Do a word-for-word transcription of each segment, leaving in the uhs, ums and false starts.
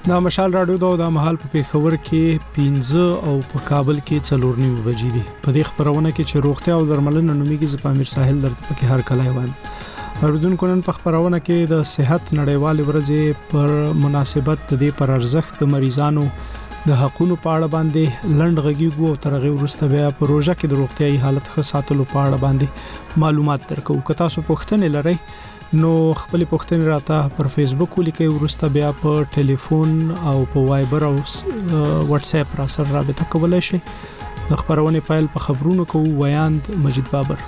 دا مشال راډیو دا د مهال په پیښور کې پنځه او په کابل کې څلور نیمه بجې دي. په دې خبرونه کې چې روغتیا او درملنه نوميږي ز پامیر ساحل درته پکې هر کله وایم. اوردونکو نن په خبرونه کې د صحت نړیوال ورځې پر مناسبت د دې پر ارزښت د مریضانو د حقوقو په اړه باندې لند غږیږو او ترغه ورسته بیا په روزه کې د روغتيایي حالت ښه ساتلو په اړه باندې معلومات درکو. که تاسو پوښتنه لرئ نو خپل پوښتنه راته پر فیسبوک ولیکئ، ورسته بیا په ټلیفون او په وایبر او واتس اپ را سره رابطه کولای شئ. د خبرونه فایل په خبرونو کوو. ویاند مجید بابر.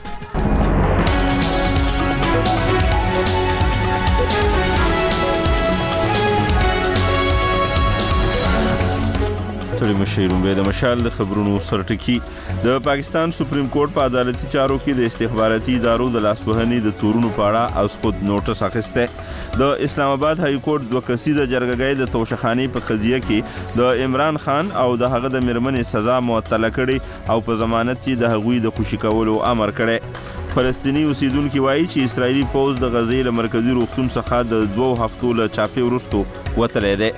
ستړي مشیرون به د مشال د خبرونو سرټکی. د پاکستان سپریم کورټ په عدالتي چارو کې د استخباراتي ادارو د لاسوهنې د تورونو په اړه اوس خود نوټس اخیسته. د اسلام آباد های کورټ دوه کسیزه جرګګۍ د توشخانی په قضیه کې د عمران خان او د هغه د میرمنې سزا معطله کړي او په ضمانت چې د هغوی د خوشي کولو امر کړي. فلسطینی اوسیدونکو وایي چې اسرایلی پوز د غزې له مرکزی روغتون څخه د دوه هفتو له چاپی وروسته وتلی دی.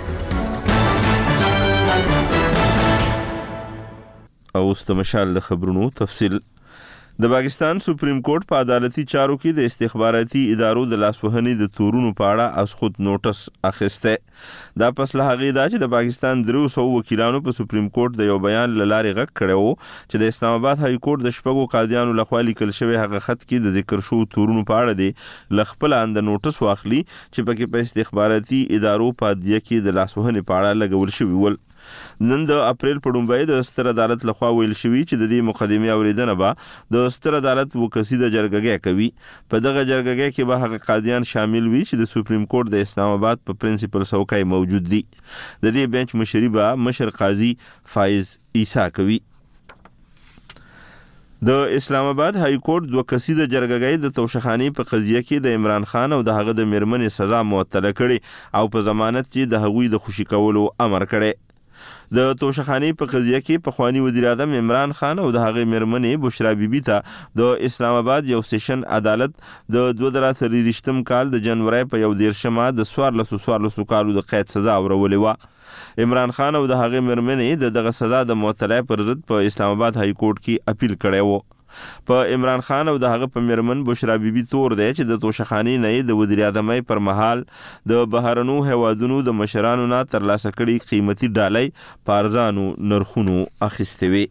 اوس د مشال د خبرونو تفصیل. د پاکستان سپریم کورټ په عدالتي چارو کې د استخباراتي ادارو د لاسوهنې د تورونو په اړه اوس خود نوټس اخیسته. دا پس له هغې دا چې د پاکستان درې سوه وکیلانو په سپریم کورټ د یو بیان له لارې غږ کړی و چې د اسلام آباد های کورټ د شپږو قاضیانو لخوا لیکل شوی هغه خط کې د ذکر شوو تورونو په اړه دی له خپله انده نوټس واخلي چې پکې په استخباراتي ادارو په ادعیه کې د لاسوهنې په اړه لګول شوي ول. نن د اپریل په لومړۍ د ستر عدالت لخوا ویل شوی چې د دې مقدمې اوریدنه به د ستر عدالت وکسیده جرګګۍ کوي. په دغه جرګګۍ کې به هغه قاضیان شامل وي چې د سپریم کورټ د اسلام آباد په پرنسپل څوکۍ موجود دي. د دې بنچ مشري به مشر قاضي فایز عیسی کوي. د اسلام آباد های کورټ دوه کسیزه جرګګۍ د توشخانی په قضیه کې د عمران خان او د هغه د میرمنې سزا معطله کړي او په ضمانت چې د هغوی د خوشي کولو امر کړي. د توشخانی په قضیه کې پخوانی وزیر اعظم عمران خان او د هغه میرمنې بشرا بیبي ته د اسلام آباد یو سیشن عدالت د دوه زره څلوېښتم کال د جنوري په یو دیرشمه د څوارلسو څوارلسو کالو د قید سزا ورولې وه. عمران خان او د هغه میرمنې د دغه سزا د معطلۍ پر ضد په اسلام آباد های کورټ کې اپیل کړی و. په عمران خان او د هغه په میرمن بشرا بیبي تور دی چې د توشخانی نه د وزیر اعظمۍ پر مهال د بهرنو هیوادونو د مشرانو نه ترلاسه کړي قیمتي ډالۍ په ارزانو نرخونو اخیستې وي.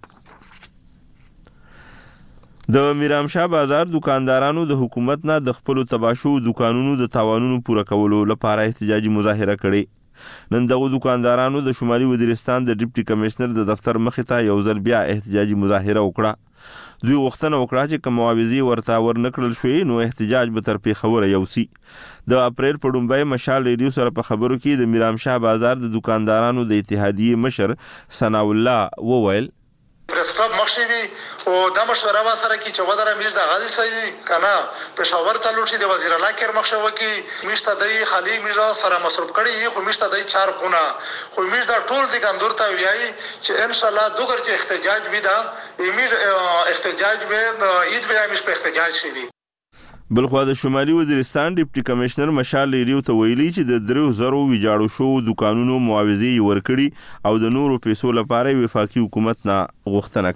د میرامشاه بازار دکاندارانو د حکومت نه د خپلو تباشو دکانونو د تاوانونو پوره کولو لپاره احتجاجي مظاهره کړې. نن دغه دکاندارانو د شمالي وزیرستان د ډیپټي کمشنر د دفتر مخې ته یو ځل بیا احتجاجي مظاهره وکړه. دوی غوښتنه وکړه چې کوم معاوضې ورته ورنکړل شوې نو احتجاج به تر پیښوره یوسي. د اپریل په لومړۍ مشال ریډیو سره په خبرو کې د میرامشاه بازار د دکاندارانو د اتحادیې مشر ثنا الله وویل پریس کلب مخشوي او د مشوره و سره کی چې ودره میز د غازی سي کنه پېښور ته لوټي د وزیر الله کیر مخشوي کی میشته د خالی میز سره مصروف کړي خو میشته د چار کونه خو میز د ټول د ګندور ته ویایي چې ان شاء الله دوګر چې احتجاج وي دا امیر احتجاج به عید به میش په احتجاج شي. بلخوا د شمالي وزیرستان ډیپټي کمشنر مشال ریډیو ته ویلي چې د درو زرو ویجاړو شو دکانونو معاوضې ورکړي او د نورو پیسو لپاره وفاقي حکومت نه غوښتنه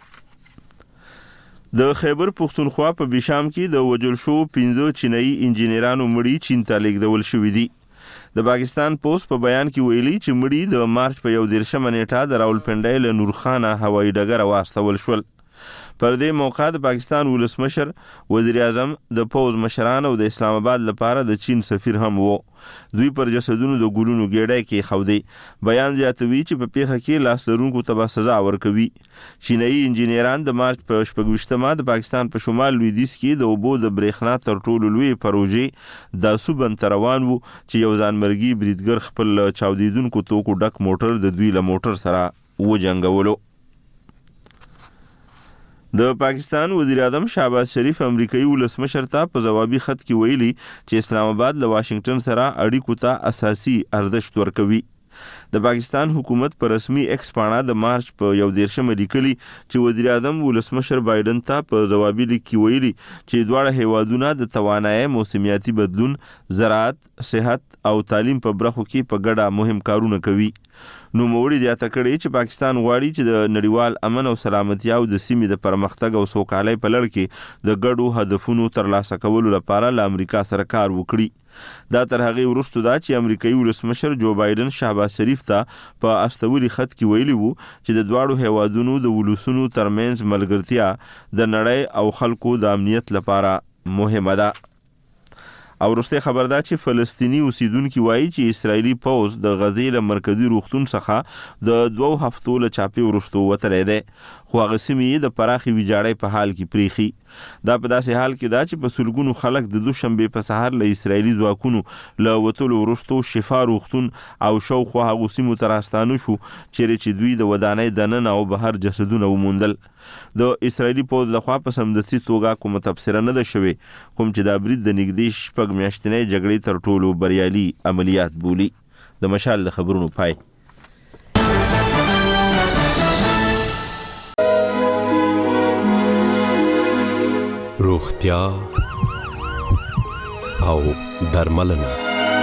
کړي. د خیبر پښتونخوا په بیشام کې د وجل شو پنځه چینایي انجینرانو مړي چین ته لیږدول شوي دي. د پاکستان پوسټ په بیان کې ویلي چې مړي د مارچ په یو دیرشمه نیټه د راولپنډۍ له نورخانه هوایي ډګره واستول شول. پر دې موقع د پاکستان ولسمشر، وزیر اعظم، د پوز مشران او د اسلام آباد لپاره د چین سفیر هم وو. دوی پر جسدونو د ګلونو ګېډۍ کې خودي. بیان زیاتوي چې په پیښه کې لاس لرونکو ته به سزا ورکوي. چینایي انجینران د مارچ په شپږویشتمه د پاکستان په شمال لویدیځ کې د اوبو د برېښنا تر ټولو لوی پروژې د سوبن ته روان وو چې یو ځانمرګي بریدګر خپل چاودیدونکو توکو ډک موټر د دوی له موټر سره وجنګولو. د پاکستان وزیر اعظم شهباز شریف امریکایي ولسمشر ته په جوابي خط کې ویلي چې اسلام آباد له واشنگټن سره اړیکو ته اساسي ارزښت ورکوي. د پاکستان حکومت په رسمي ایکس پاڼه د مارچ په یو دیرشمه لیکلي چې وزیر اعظم ولسمشر بایدن ته په جوابي لیک کې ویلي چې دواړه هیوادونه د توانایي موسمیاتي بدلون، زراعت، صحت او تعلیم په برخو کې په ګډه مهم کارونه کوي. نو موري د اتکړې چې پاکستان غواړي چې د نړیوال امن او سلامتیا او د سیمې د پرمختګ او سوکالۍ په لړ کې د ګډو هدفونو ترلاسه کولو لپاره له امریکا سره کار وکړي. دا تر هغه وروسته دا چې امریکایي ولسمشر جو بایدن شهباز شریف ته په استوري خط کې ویلي وو چې د دواړو هیوادونو د ولسونو ترمنځ ملګرتیا د نړۍ او خلکو د امنیت لپاره مهمه ده. او وروسته خبر ده چې فلسطینی اوسیدونکو وایي چې اسرایلی پوز د غزې له مرکزی روغتون څخه د دوو هفتو له چاپی وروسته وتلی دی، خو هغه سیمې د پراخي ویجاړۍ په حال کې پریخي. دا په داسې حال کې ده چې په سلګونو خلک د دوشنبې په سهار له اسرایلی ځواکونو له وتلو وروسته شفا روغتون او شاوخوا هغو سیمو ته راستانه شو چیرې چې دوی د ودانۍ دننه او بهر جسدونه وموندل. د اسرایلی پوز لخوا په سمدستي توګه کومه تبصره نه ده شوې، کوم چې د برید د نږدې شپږ میاشتنۍ جګړې تر ټولو بریالي عملیات بولي. د مشال د خبرونو پای. روغتیا او درملنه.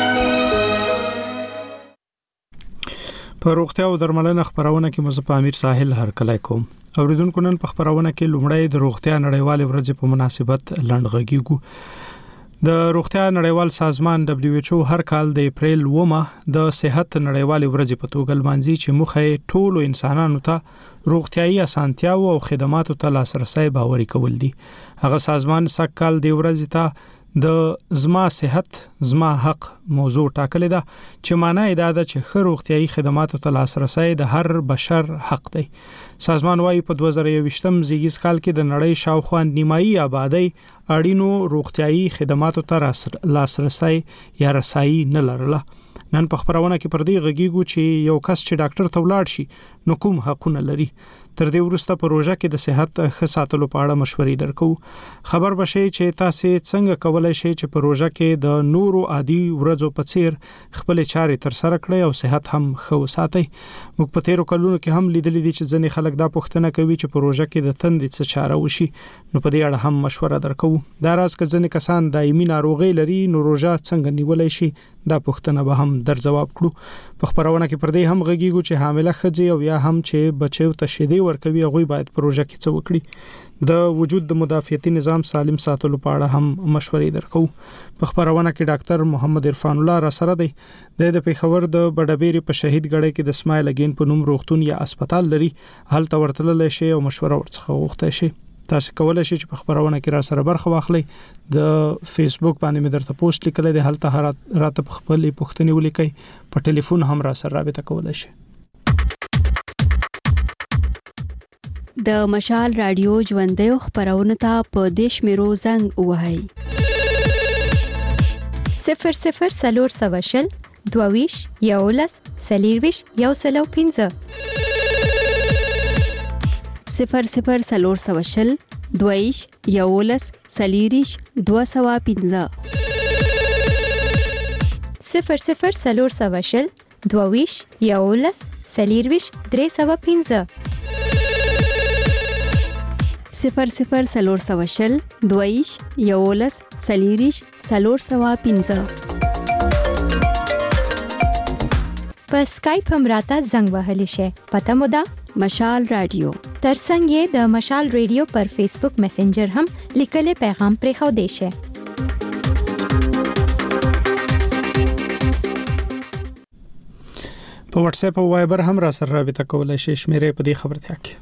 په روغتیا او درملنه خبرونه کې مزه په امیر ساحل هرکلی کوم. اوریدونکو نن په خبرونه کې لومړی د روغتیا نړیوال ورځ په مناسبت لنډغږیږو. د روغتیا نړیوال سازمان دبليو ایچ او هر کال د اپریل اومه د صحت نړیوال ورځ په توګه لمانځي چې مخه ټولو انسانانو ته روغتیايي اسانتیاو او خدماتو ته لاسرسي باوري کول دي. هغه سازمان سکهال د ورځ ته د زما صحت زما حق موضوع ټاکلې ده چې معنی دا ده چې ښه روغتیايي خدماتو ته لاسرسي د هر بشر حق دی. سازمان وايي په دوه زره یوویشتم زیږیز کال کې د نړۍ شاوخوا نیمایي آبادی اړینو روغتیايي خدماتو ته لاسرسي یا رسایي نه لرله. نن په خبرونه کې پر دې غږیږو چې یو کس چې ډاکټر ته ولاړ شي نو کوم حقونه لري. تر دې وروسته په روژه کې د صحت ښه ساتلو په اړه مشورې درکو. خبر بشي چې تاسو څنګه کولای شئ چې په روژه کې د نورو عادي ورځو په څیر خپل چارې تر سره کړئ او صحت هم ښه وساتئ. موږ په تیرو کلونو کې هم لیدلې دي چې ځینې خلک دا پوښتنه کوي چې په روژه کې د تندې څه چاره وشي، نو په دې اړه هم مشوره درکو. دا راز که ځینې کسان دایمي ناروغي لري نو روژه څنګه نیولای شي، دا پوښتنه به هم در جواب کړو. په خبرونه کې پر دې هم غږیږو چې حامله ښځې او یا هم چې بچو ته شیدې ورکوي هغوی باید پروژه کې څه وکړي. د وجود د مدافعتي نظام سالم ساتلو په اړه هم مشورې درکو. په خبرونه کې ډاکټر محمد عرفان الله را سره دی. د پېښور د بډابېری په شهید ګړی کې د سمایل اگین په نوم روغتون یا هسپتال لري، هلته ورتللی شي او مشوره ورڅخه غوښتای شي. تاسو کولای شئ چې په خبرونه کې را سره برخه واخلئ. د فیسبوک باندې مې درته پوسټ لیکلی دی، هلته راته په خپلې پوښتنې ولیکئ. په ټلیفون هم را سره رابطه کولای شئ. د مشال رادیو ژوندۍ خبرونه ته په دیش میرو زنګ وهاي صفر صفر سلور سواشل دوویش یولس سلیرویش یو سلو پینزه صفر صفر سلور سواشل دوویش یولس سلیریش دو سوا پینزه صفر صفر سلور سواشل دوویش یولس سلیرویش درې سوا پینزه صفر صفر سلور سواشل دویش یولس سلیریش سلور سوا پینزه. په سکایپ هم راته زنګ وهلی شي. پته مو ده مشال رادیو. ترڅنګ یې د مشال رادیو پر فیسبوک میسنجر هم لیکل پیغام پرې خو دی شي. په واتس اپ او وایبر هم را سره رابطه کولای شئ. شمیرې په دې خبرتیا کې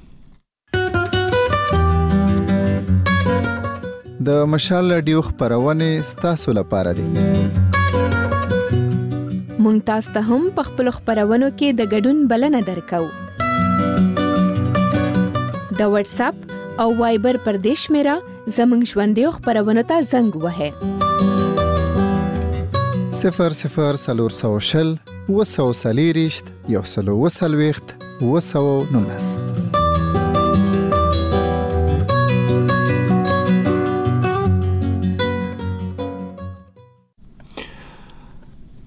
د مشال رادیو خبرونه ستاسو لپاره دي. مونږ تاسو ته هم په خپل خبرونو کې د ګډون بلنه درکو. د واتس اپ او وایبر پر دیش میرا زمنګ ژوندۍ خبرونه ته زنګ وهه. صفر صفر سلور سوشل وسو سلیریشت یو سلو وسلويخت وسو نونس.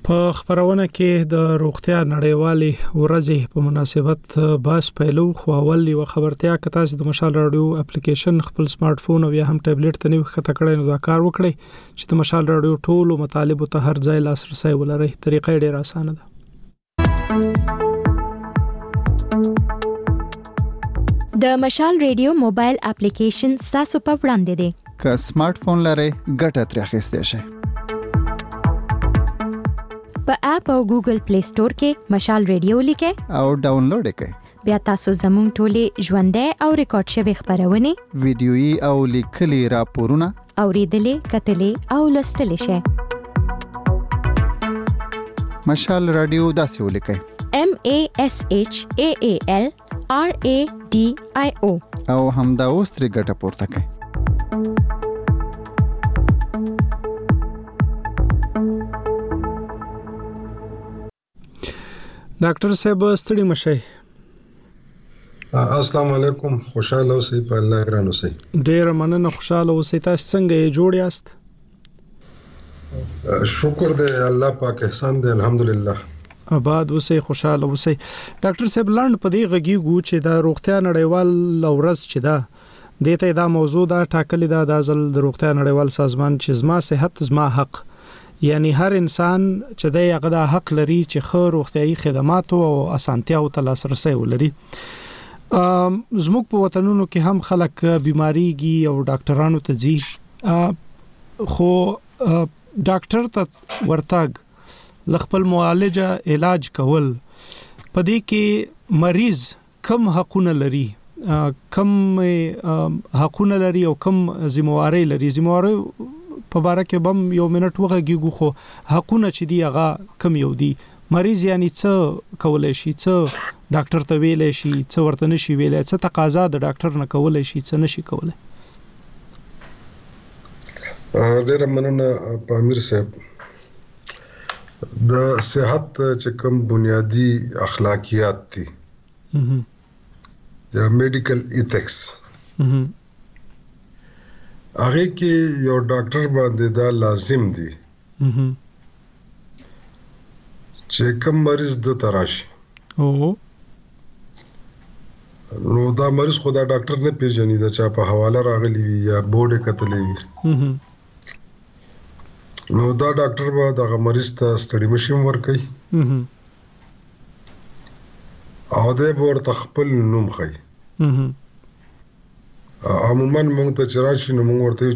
په خبرونه کې د روغتیا نړیوالې ورځې په مناسبت باس پیلو خو اول یو خبرتیا کته چې د مشال رادیو اپلیکیشن خپل سمارټ فون او یا هم ټابلیټ ته نیو خطه کړئ نو دا کار وکړئ چې د مشال رادیو ټولو مطالب ته هر ځای لاسرسي ولرئ. طریقې ډېر اسانه ده. د مشال رادیو موبایل اپلیکیشن تاسو په وړاندې دی. که سمارټ فون لرئ ګټه ترې اخیستئ شئ. په اپ او ګوګل پلی سٹور کې مشال رادیو لیکئ او ډاونلوډ کړئ. بیا تاسو زموږ ټولې ژوندۍ او ریکارډ شوی خبرونه ویډیويي او لیکلي راپورونه اوریدلې کتلې او لوستلې شئ. مشال رادیو داسې ولیکئ: M A S H A A L R A D I O او همدا اوس ترې ګټه پورته کړئ. ډاکټر صاحب ستړي مشئ. السلام علیکم. خوشاله اوسئ په الله ګران اوسئ. ډیر مننه. خوشاله اوسئ. تاسو څنګه یې جوړ یاست؟ شکر دې الله پاک احسان دې الحمدلله. آباد اوسئ خوشاله اوسئ. ډاکټر صاحب لاند په دې غږیږو چې د روغتیا نړیوال ورځ چې دا د ته دا موضوع دا ټاکلې دا د ځل د روغتیا نړیوال سازمان چې زما صحت زما حق، یعنی هر انسان چې د هغه د حق لري چې خو روغتيایي خدمات او اسانتیاو ته لاسرسي ولري. زموږ په وطنونو کې هم خلک بیماریږي او ډاکټرانو ته ځي، خو ډاکټر ته ورتګ لخپل معالجه علاج کول په دې کې مریض کم حقونه لري، کم حقونه لري او کم ذمہواری لري. ذمہواری په باره کې بم یو منټ وغږیږو، خو حقونه چې دی هغه کم یو دي. مریض یعنی څه کولای شي، څه ډاکټر ته ویلای شي، څه ورته نشي ویلای، څه تقاضا د ډاکټر نه کولای شي، څه نشي کولای. ډېر مننه پامیر صاحب. د صحت چې کوم بنیادی اخلاقیات دي یا میډیکل ایتھکس هغه کې یو ډاکټر باندې دا لازم دي چې کوم مریض د تراشي او نو دا مریض خدا ډاکټر نه پیژني، دا چا په حواله راغلی وي یا بورډ کتلې وي، نو دا ډاکټر به دا مریض ته ستړي مشیم ورکي او د ورته خپل نوم خي. عموما موږ ته چرایشي نو موږ ورته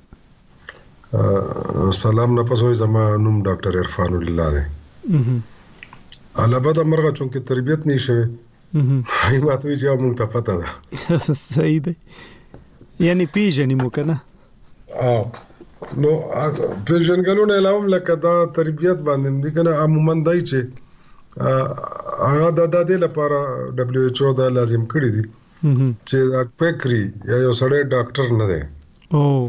چې سلام نه پسوي زما نوم ډاکټر عرفان الله دی. علاوه د مرغه چونکه تربيت نشوي هي ماته چې موږ ته پته ده. صحیح دی. یعنی پیژنې مو کنه. اه نو پیژنګلونه علاوه لکه دا تربيت باندې دي کنه. عموما دای چې هغه د دې لپاره دبليو ایچ او دا لازم کړی دي چې دا پکري یا یو سړی ډاکټر نه دی. او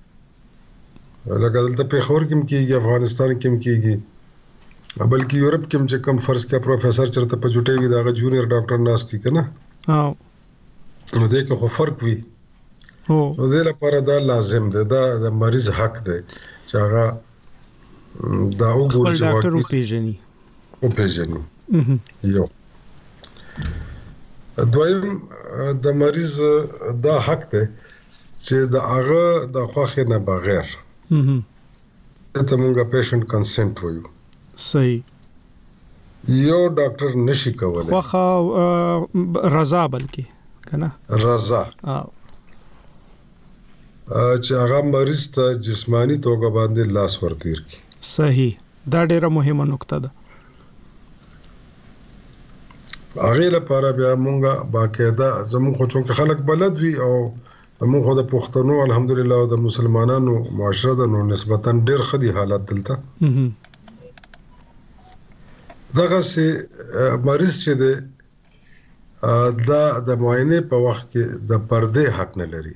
لکه دلته په خور کې کېږي، افغانستان کې کېږي، بلکې یورپ کې چې کم فرض کې پروفیسور چرته په جوټي وي دا جونیئر ډاکټر ناشتي کنه. او نو دې کې خو فرق وي. او نو دې لپاره دا لازم دی، دا د مریض حق دی چې هغه دا وګوري چې ډاکټر او پیژني او پیژني. یو دویم د مریض دا حق دی چې د هغه د خوښه نه بغیر ته موږ پیشنټ کنسنت وایو. صحیح. یو ډاکټر نشي کولای خوښه رضا بلکې کنه رضا چې هغه مریض ته جسمانی توګه باندې لاس ورتیر کی. صحیح. دا ډیره مهمه نقطه ده. هغه لپاره بیا مونږه باقاعده زموږ خو څنګه خلک بلد وي او موږ خو د پښتنو الحمدلله او د مسلمانانو معاشره د نو نسبتا ډیر خدي حالات دلته. دغه سي مریض چې د دا د معاینه په وخت کې د پرده حق نه لري.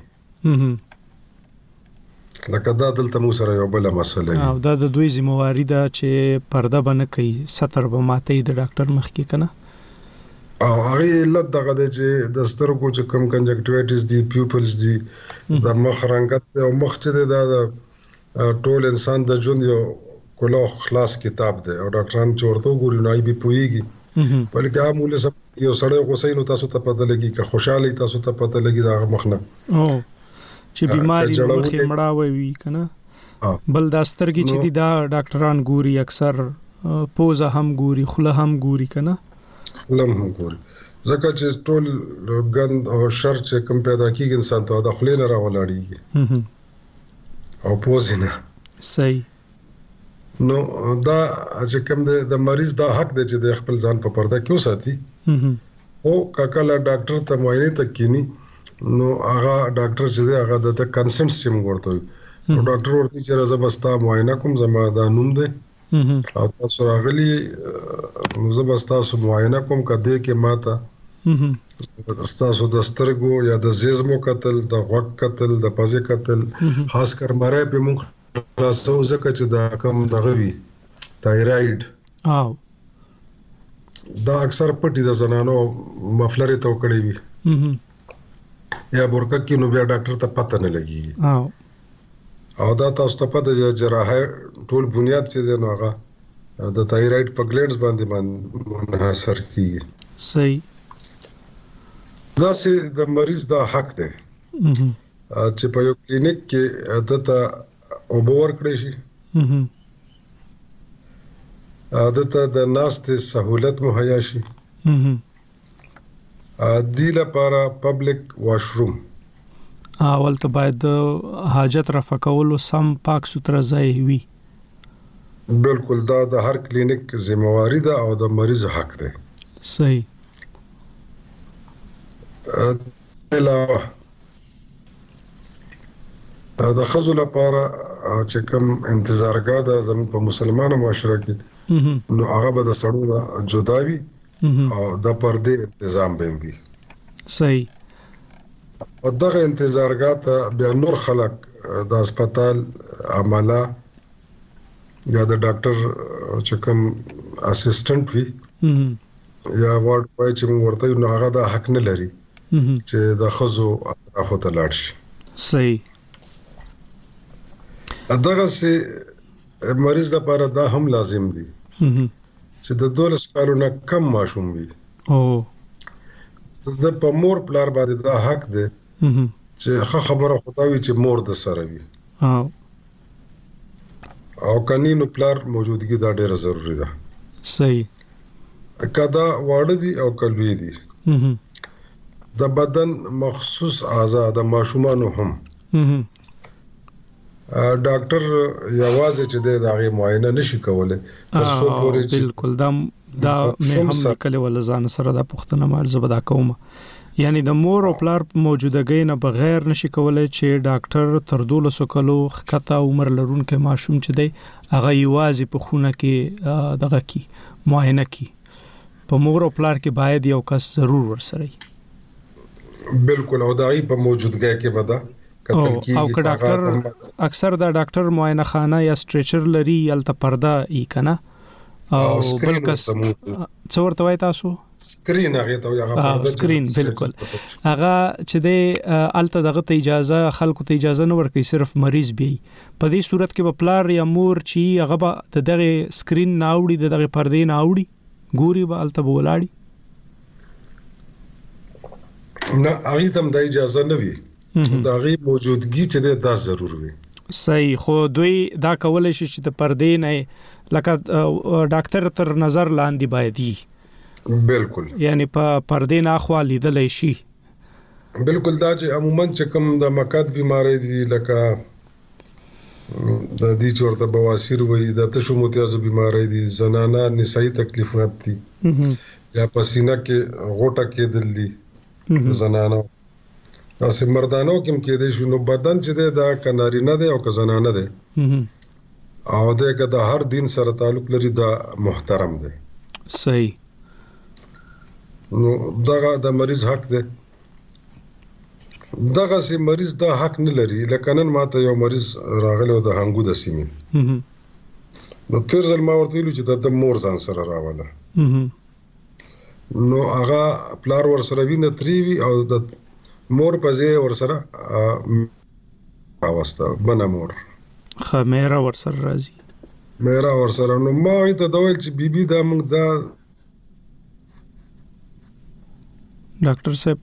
لکه دا دلته مو سره یو بل مسله او دا د دوی ذمہواری ده چې پرده باندې کوي ستر به ماته د ډاکټر مخ کې کنه. او هغه علت دغه د چې د سترګو چې کم کنجکټیویټس دي، پیوپلز دي، د مخ رنګت او مخ چې د ټول انسان د ژوند یو کله خلاص کتاب دی او ډاکټران چې ورته وګوري نو یې به پوهیږي بلکې عامول سم یو سړی غوسه نو تاسو ته پته لګي که خوشاله تاسو ته پته لګي دا مخنه او چې بیماری مخې مړاوي وي کنه بل دا سترګې چې دي دا ډاکټران ګوري اکثر پوزه هم ګوري خوله هم ګوري کنه لم هم ګوري ځکه چې ټول ګند او شر چې کوم پیدا کیږي انسان ته د خلې نه راولاړيږي او پوزه نه صحیح نو دا چې کوم د مریض دا حق دی چې د خپل ځان په پرده کې وساتي او کله ډاکټر ته معاینه تکینی نو هغه ډاکټر چې هغه د کنسنټ سیم ورته وي نو ډاکټر ورته چې راځه بستا معاینه کوم زما دا نوم دی او تاسو راغلی زه بستا سو معاینه کوم کده کې ماته تاسو د سترګو یا د زیزمو قتل د غوږ قتل د پزې قتل خاص کر مړای په مخ تاسو ځکه چې دا کوم دغه وی تایراید او دا اکثر پټي د زنانو مفلر ته وکړي وي یا برکه کې نو بیا ډاکټر ته پته نه لګي او او دا تاسو ته پته چې جراحه ټول بنیاد چې دی نو هغه د تایراید په ګلینډز باندې باندې منحصر کیږي صحیح دا سي د مریض دا حق دی چې په یو کلینیک کې دته او باور کړی شي عادت د ناست سہولت مهیا شي عادي لپاره پبلک واشروم اول ته باید حاجت رفع کولو سم پاک ستر ځای وي بالکل دا د هر کلینیک ذمہواری ده او د مریض حق ده صحیح علاوه دا خزو لپاره چې کوم انتظارګاه ده زموږ په مسلمانانو معاشره کې نو هغه به د سړو جدا وي او د پردې تنظیم به وي صحیح او دغه انتظارګاه ته بیا نور خلک د هسپتال عمله یا د ډاکټر چې کوم اسسټنټ وي یا وارډ پای چې موږ ورته نو هغه د حق نه لري چې د خزو اطرافو ته لاړ شي صحیح دغه سي مریض لپاره دا هم لازم دي چې د دولس کالونو کم ماشوم وي او د په مور پلار باندې دا حق دی چې خبره خدای چې مور د سره وي او او کنينو پلار موجودګي دا ډیره ضروری ده صحیح کدا واړه دي او کلوي دي د بدن مخصوص اعضاء د ماشومانو هم ډاکټر یوازې چې د هغه معاینه نشي کولای تاسو پورې بالکل دا دا مې هم کله ول ځان سره د پښتنه مال زبدا کوم یعنی د مور او پلار موجودګۍ نه بغیر نشي کولای چې ډاکټر تر دولسو کلو خطا عمر لرونکو ماشوم چې دی هغه یوازې په خونه کې دغه کی معاینه کی په مور او پلار کې باید یو کس ضرور ورسره بالکل او دای په موجودګۍ کې ودا او او ډاکټر اکثر دا ډاکټر معاینه خانه یا سټریچر لري یلته پرده ای کنه او بلکې څورته وای تاسو سکرین هغه ته هغه پرده سکرین بالکل هغه چې د الته دغه ته اجازه خلکو ته اجازه نه ورکړي صرف مریض بي په دې صورت کې په پلار یا مور چې هغه دغه سکرین ناوړي دغه پردې ناوړي ګوري به الته بولاړي نه هغه تم د اجازه نه وي دا غي موجودګي چې دا ضرور وي صحیح خو دوی دا کولای شي چې د پردې نه لکه ډاکټر تر نظر لاندې باندې بالکل یعنی په پردې نه خو لیدل شي بالکل دا چې عموما چې کوم د مقاد بیماری دي لکه د دې چورته بواسیر وي د تشو متیازو بیماری دي زنانه نسائی تکلیفات دي یا پسینه کې غوټه کې دل دي زنانه تاسو مردانو کوم کې د شنو بدن چې دا کناري نه دی او کزنانه دی او دغه د هر دین سره تعلق لري دا محترم دی صحیح نو دغه د مریض حق دی دغه سي مریض دا حق نه لري لکه نن ماته یو مریض راغلی د هنګو د سیمې نو تیر ځل ما ورته ویل چې د مور ځان سره راواله نو هغه پلار ور سره ویني تریوي او د مور پځه ور سره اوستا بنا مور خمیره ور سره راځي مېرا ور سره نو ما ته دا ویل چې بیبي دا موږ دا ډاکټر صاحب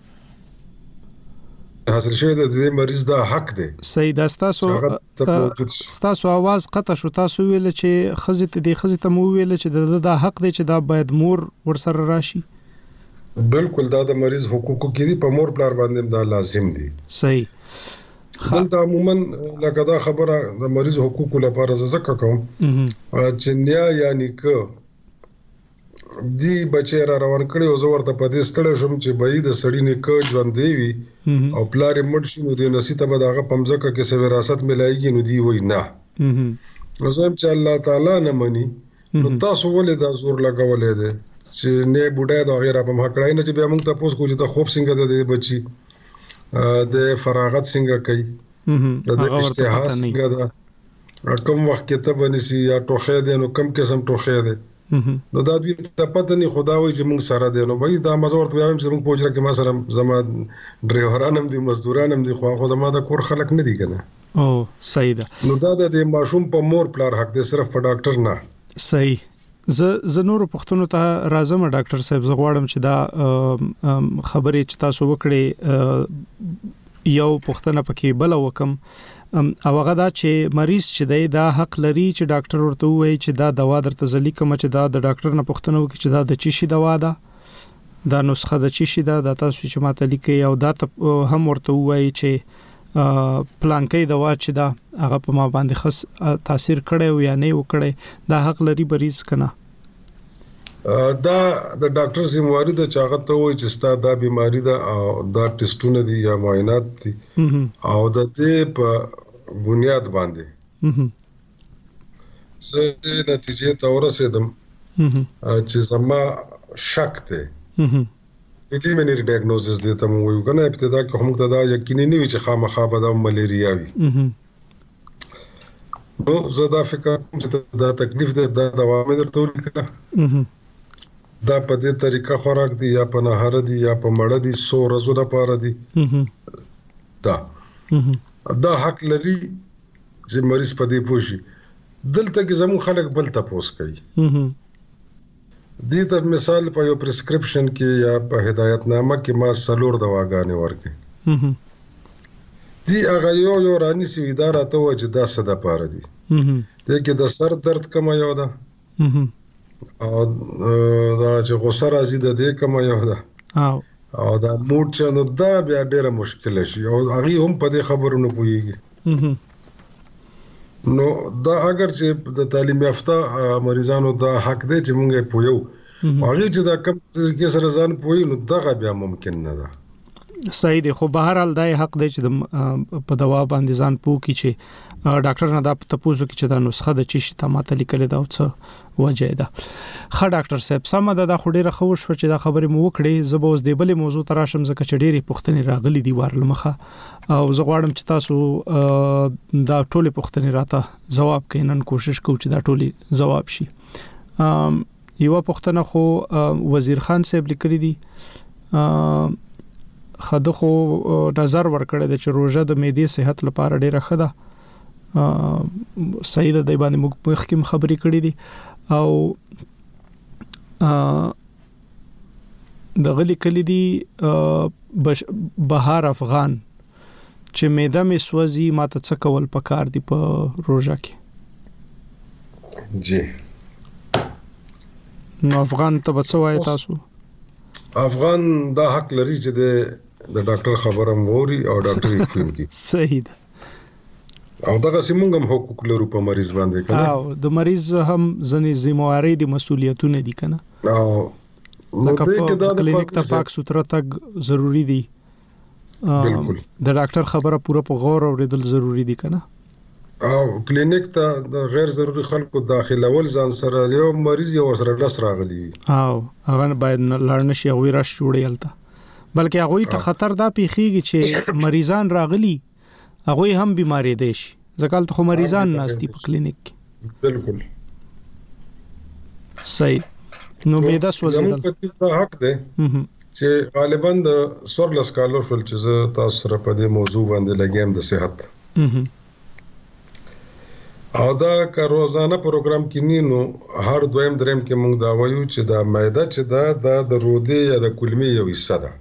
حاصل شوی د دې مریض دا حق دی. صحیح دا تاسو تاسو आवाज قطع شو. تاسو ویل چې خزه ته د خزه ته مو ویل چې دا حق دی چې دا باید مور ورسره راشي. بالکل دا د مریض حقوقو کې دي، په مور پلار باندې دا لازم دي. صحیح. دلته عموما لکه دا خبره د مریض حقوقو لپاره زکه کوم چې نیا یعنی که دی بچی را روان کړي او زه ورته په دې ستړی شم چې به د سړي نیکه ژوندی وي او پلار یې مړ شي نو د نصیب به دغه په مځکه کې څه وراثت ملایږي، نو دی وایي نه. نو زه چې الله تعالی نه مني نو تاسو ولې دا زور لګولی دی چې نه بوډا د غیر په مخکړای نه چې بیا موږ تاسو کو چې د خوب څنګه د بچي د فراغت څنګه کوي د اشتها څنګه دا کوم وخت کې ته بنسي یا ټوخه دی نو کم قسم ټوخه دی نو دا دوی ته پته نه خدا وایي چې موږ سره دی نو وایي دا مزور ته وایم چې موږ پوښتنه کې ما سره زما ډرایوران هم دي مزدوران هم دي خو خو زما د کور خلک نه دي کنه. او صحیح ده. نو دا د ماشوم په مور پلار حق دی، صرف په ډاکټر نه. صحیح. ز ز نور پښتون ته راځم ډاکټر صاحب، زه غواړم چې دا خبرې چې تاسو وکړې یو پښتنه پکې بل وکم او هغه دا چې مریض چې دا حق لري چې ډاکټر ورته وایي چې دا دوا درته زلی کوم چې دا د ډاکټر نه پښتنه وکړي چې دا د چی شي دوا ده، دا نسخه د چی شي ده، د تاسو چې ماته لیکي او دا هم ورته وایي چې پلانکې دوا چې دا هغه په ما باندې خاص تاثیر کړي یا نه وکړي، دا حق لري مریض کنه. دا د ډاکټر ذمہواری ده چې هغه ته وایي چې ستا دا بیماری ده او دا ټیسټونه دي یا معاینات دي او د دې په بنیاد باندې زه نتیجې ته ورسېدم چې زما شک دی پریلیمینری ډایګنوزس دی ته مو وایو کنه ابتدا کې هم ته دا یقیني نه وي چې خامخا به دا ملیریا وي. نو زه دا فکر کوم چې دا تکلیف دی دا دوا مې درته ولیکله، دا په دې طریقه خوراک دی یا په نهار دی یا په مړه دی سو ورځو لپاره دی. دا دا حق لري چې مریض په دې پوه شي. دلته کې زموږ خلک بل تپوس کوي دې ته مثال په یو پرسکرپشن کې یا په هدایت نامه کې ما سلور دواګانې ورکړي دی هغه یو یو رانی سی اداره ته و چې دا څه د پاره دي دې کې د سر درد کوم یو ده او دا چې غوسه راځي د دې کوم یو ده او دا موډ چې نو دا بیا ډیره مشکل شي او هغه هم په دې خبرونو پويږي. نو دا اگر چې د تعلیم یافته مریضانو دا حق دی چې مونږه پویو هغه چې دا کم کې سره ځان پوي نو دا بیا ممکن نه ده. صحیح دی. خو بهر حال دا حق دی چې په دوا باندې ځان پوه کی چې ډاکټر نه دا تاسو کې چې دا نسخه د چی شي ته ماته لیکل دا څه وجه ده. خا ډاکټر صاحب سم ده دا خډيره خو شو چې دا خبرې مو وکړې زبو اوس دی بلې موضوع تراشم زکه چې ډېری پښتنې راغلي دی وارل مخه او زه غواړم چې تاسو دا ټولې پښتنې راته جواب کینن کوشش کوو چې دا ټولې جواب شي. یو پښتنه خو وزیر خان صاحب لیکلي دي خاده خو نظر ورکړی د چې روزه د معدې صحت لپاره ډیره ښه ده. صحیح ده د باندې موږ مخکې خبرې کړې دي او د غلي کلی دي بهار افغان چې معده مې سوځي ماته څه کول پکار دي په روزه کې. جی نو افغان ته څه وایي تاسو؟ افغان دا حق لري چې د ډاکټر خبره موري او ډاکټر یې فهم کی. صحیح ده. او دا څنګه هم حقوق لرو په مریض باندې کنه او د مریض هم ځنې ذمہواری دي مسؤلیتونه دي کنه او نو دې کې دا د کلینیک ته پاک سوتره تک ضروری دي. بالکل د ډاکټر خبره پوره په غور اوریدل ضروری دي کنه او کلینیک ته د غیر ضروري خلکو داخلول ځان سره یو مریض یو سره لس راغلی او هغه باید لاړ نشي او راش جوړی الته بلکې هغه ته خطر دا پیخیږي چې مریضان راغلي هغه هم بیماری دي شي ځکه ته مریضان ناشتي په کلینیک کې. بالکل صحیح. نو معده سوځیدل زموږ په دې حق دی چې غالبا د سورلس کالو شول چې تاسو سره په دې موضوع باندې لګیم د صحت او دا که روزانه پروګرام کې نینو هر دویم دریم کې موږ دا وایو چې دا معده چې دا د رودې یا د کولمې یو حصہ ده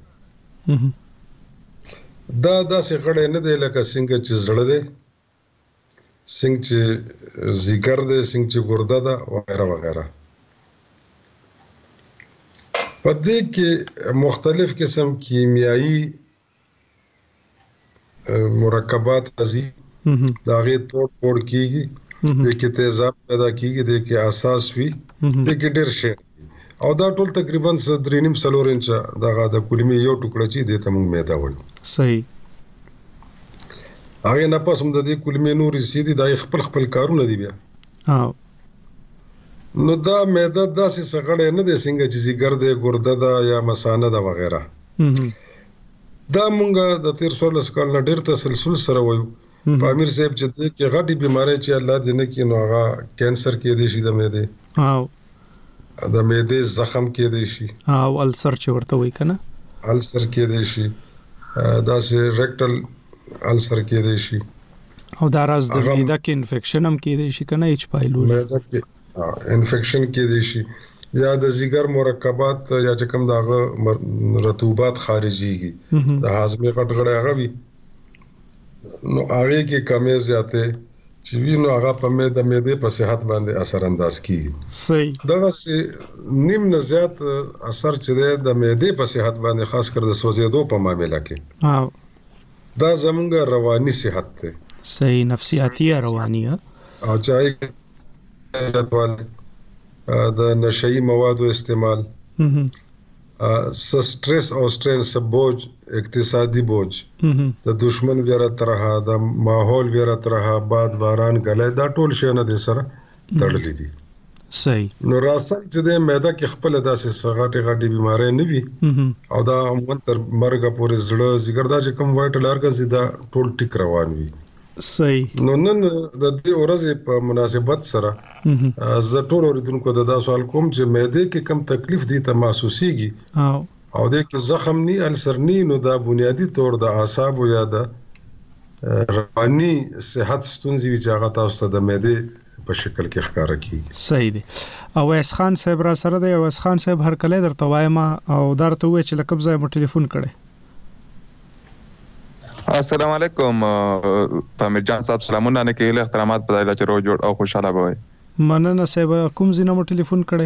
دا داسې غړی نه دی لکه څنګه چې زړه دی څنګه چې ځیګر دی څنګه چې ګرده ده وغیره وغیره په دې کې مختلف قسم کیمیایي مرکبات راځي دا غي توڑ پوڑ کیږي د کې تیزاب پیدا کیږي د کې اساس وي د کې ډېر شي او دا ټول تقریبا درې نیم څلور انچ دغه د کولمې یو ټوکړه چې د تمون معده وایي صحیح هغه نه پس هم د دې کولمې نور سیدي د خپل خپل کارونه دی بیا ها نو دا معده داسې سغړې نه دي څنګه چې زیګر دی ګرده ده یا مثانه ده وغیره دا مونږه د تیر څوارلس کال نه ډېر تسلسل سره وایو په امیر صاحب چې د کې غټي بيمارۍ چې الله دې نه کې نو هغه کینسر کې دي شي د معده او د معده زخم کې دي شي او السر چې ورته وای کنه السر کې دي شي دا سه ریکټل السر کې دي شي او دا راز د معده کې انفیکشن هم کې دي شي کنه ایچ پایلو معده کې انفیکشن کې دي شي یا د زیګر مرکبات یا چې کوم داغه رطوبات خارجيږي د هاضمې غټغړې هغه وي نو هغه کې کمې زیاتې چې وینو هغه په مې د مېده په صحت باندې اثر انداز کیږي صحیح دا سه نیم نه زیات اثر چې د مېده په صحت باندې خاص کر د سوځېدو په معاملې کې ها دا زمونږ رواني صحت ته صحیح نفسیاتی رواني او چاہے د نشئی موادو استعمال سټریس او سټرین سب بوج اقتصادي بوج د دشمن ویره ترها د ماحول ویره ترها باد باران غلې دا ټول شي نه دي سره تړلې دي صحیح نو راسل چې د معده کې خپل داسې سغاټي غاټي بيمارۍ نه وي او دا هم تر مرګ پورې زړه زیګردا چې کوم وایټل ارګنز دا ټول ټیک روان وي صحیح نو نن د دې ورځې په مناسبت سره زه ټول اوریدونکو د دا سوال کوم چې معده کې کم تکلیف دي ته محسوسيږي او او د کې زخم ني السر ني نو دا بنیادی طور د اعصاب یا د رواني صحت ستونزې چې هغه تاسو د معده په شکل کې ښکارا کیږي صحیح دي او اس خان صاحب را سره دی او اس خان صاحب هر کله درته وایم او درته وې چې لکه ځای مو ټلیفون کړي السلام علیکم پامیر جان صاحب سلامونه نه کېله احترامات په دایله چې روز جوړ او خوشاله وي مننه صاحب کوم زینه مو ټلیفون کړي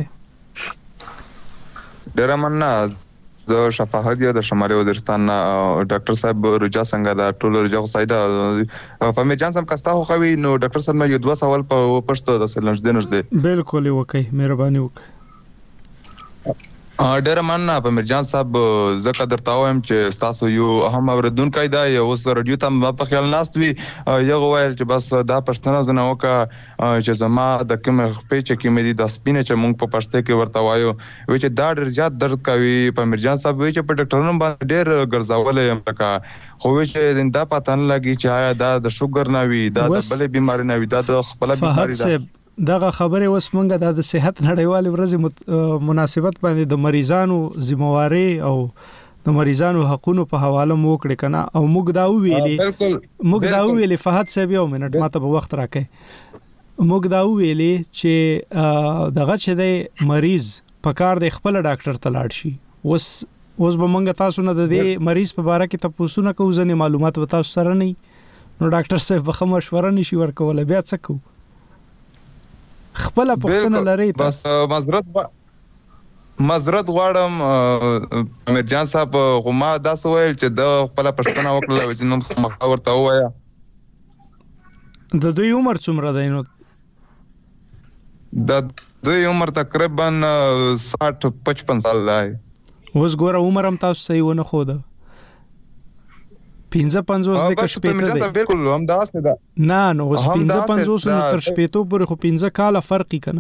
ډیر مننه زه شفاهت یو د شمالي وزیرستان ډاکټر صاحب رجا څنګه دا ټول رجا سایدا پامیر جان صاحب کستا خو خوي نو ډاکټر صاحب نو یو دوه سوال په پښتو د سلنج دینش دی بالکل وکي مهرباني وکړئ ډیر مننه پامیر جان صاحب زکه درته وایم چې تاسو یو اهم اوردونکو دا یو اوس رادیو ته په خیال ناست وی یو وایل چې بس دا پښتنه زنه وکا چې زما د کوم خپې چې کې مې د سپینه چې مونږ په پښته کې ورته وایو وی چې دا ډیر زیات درد کوي پامیر جان صاحب وی چې په ډاکټرونو باندې ډیر ګرځولې یم لکه خو وی چې دا پاتن لګي چې آیا دا د شوګر نه وي دا د بلې بیماری نه وي دا د خپل بیماری ده دغه خبره اوس مونږه د صحت نړیوال ورځ مناسبت باندې د مریضانو ذمہواری او د مریضانو حقوقو په حواله مو کړی کنه او موږ دا ویلي موږ دا ویلي فهد صاحب یو منټ ماته په وخت راکې موږ دا ویلي چې دغه چې د مریض په کار د خپل ډاکټر ته لاړ شي اوس اوس به مونږ تاسو نه د دې مریض په اړه کې تاسو نه کوو ځنې معلومات وتا سره نه نو ډاکټر صاحب به مشوره نشي ورکول بیا څه کوو خپل پښتنه لري بس معذرت معذرت غواړم امیر جان صاحب غما دا سوال چې د خپل پښتنه وکړه چې نو مخاورته وایا د دوی عمر څومره دی نو د دوی عمر تقریبا ساठ پچپن سال دی اوس ګوره عمر هم تاسو صحیح ونه خو ده پنځه پنځوس د کشپېته دی بالکل هم دا څه ده نه نو اوس پنځه پنځوس نو تر شپېتو پورې خو پنځه کاله فرق کنه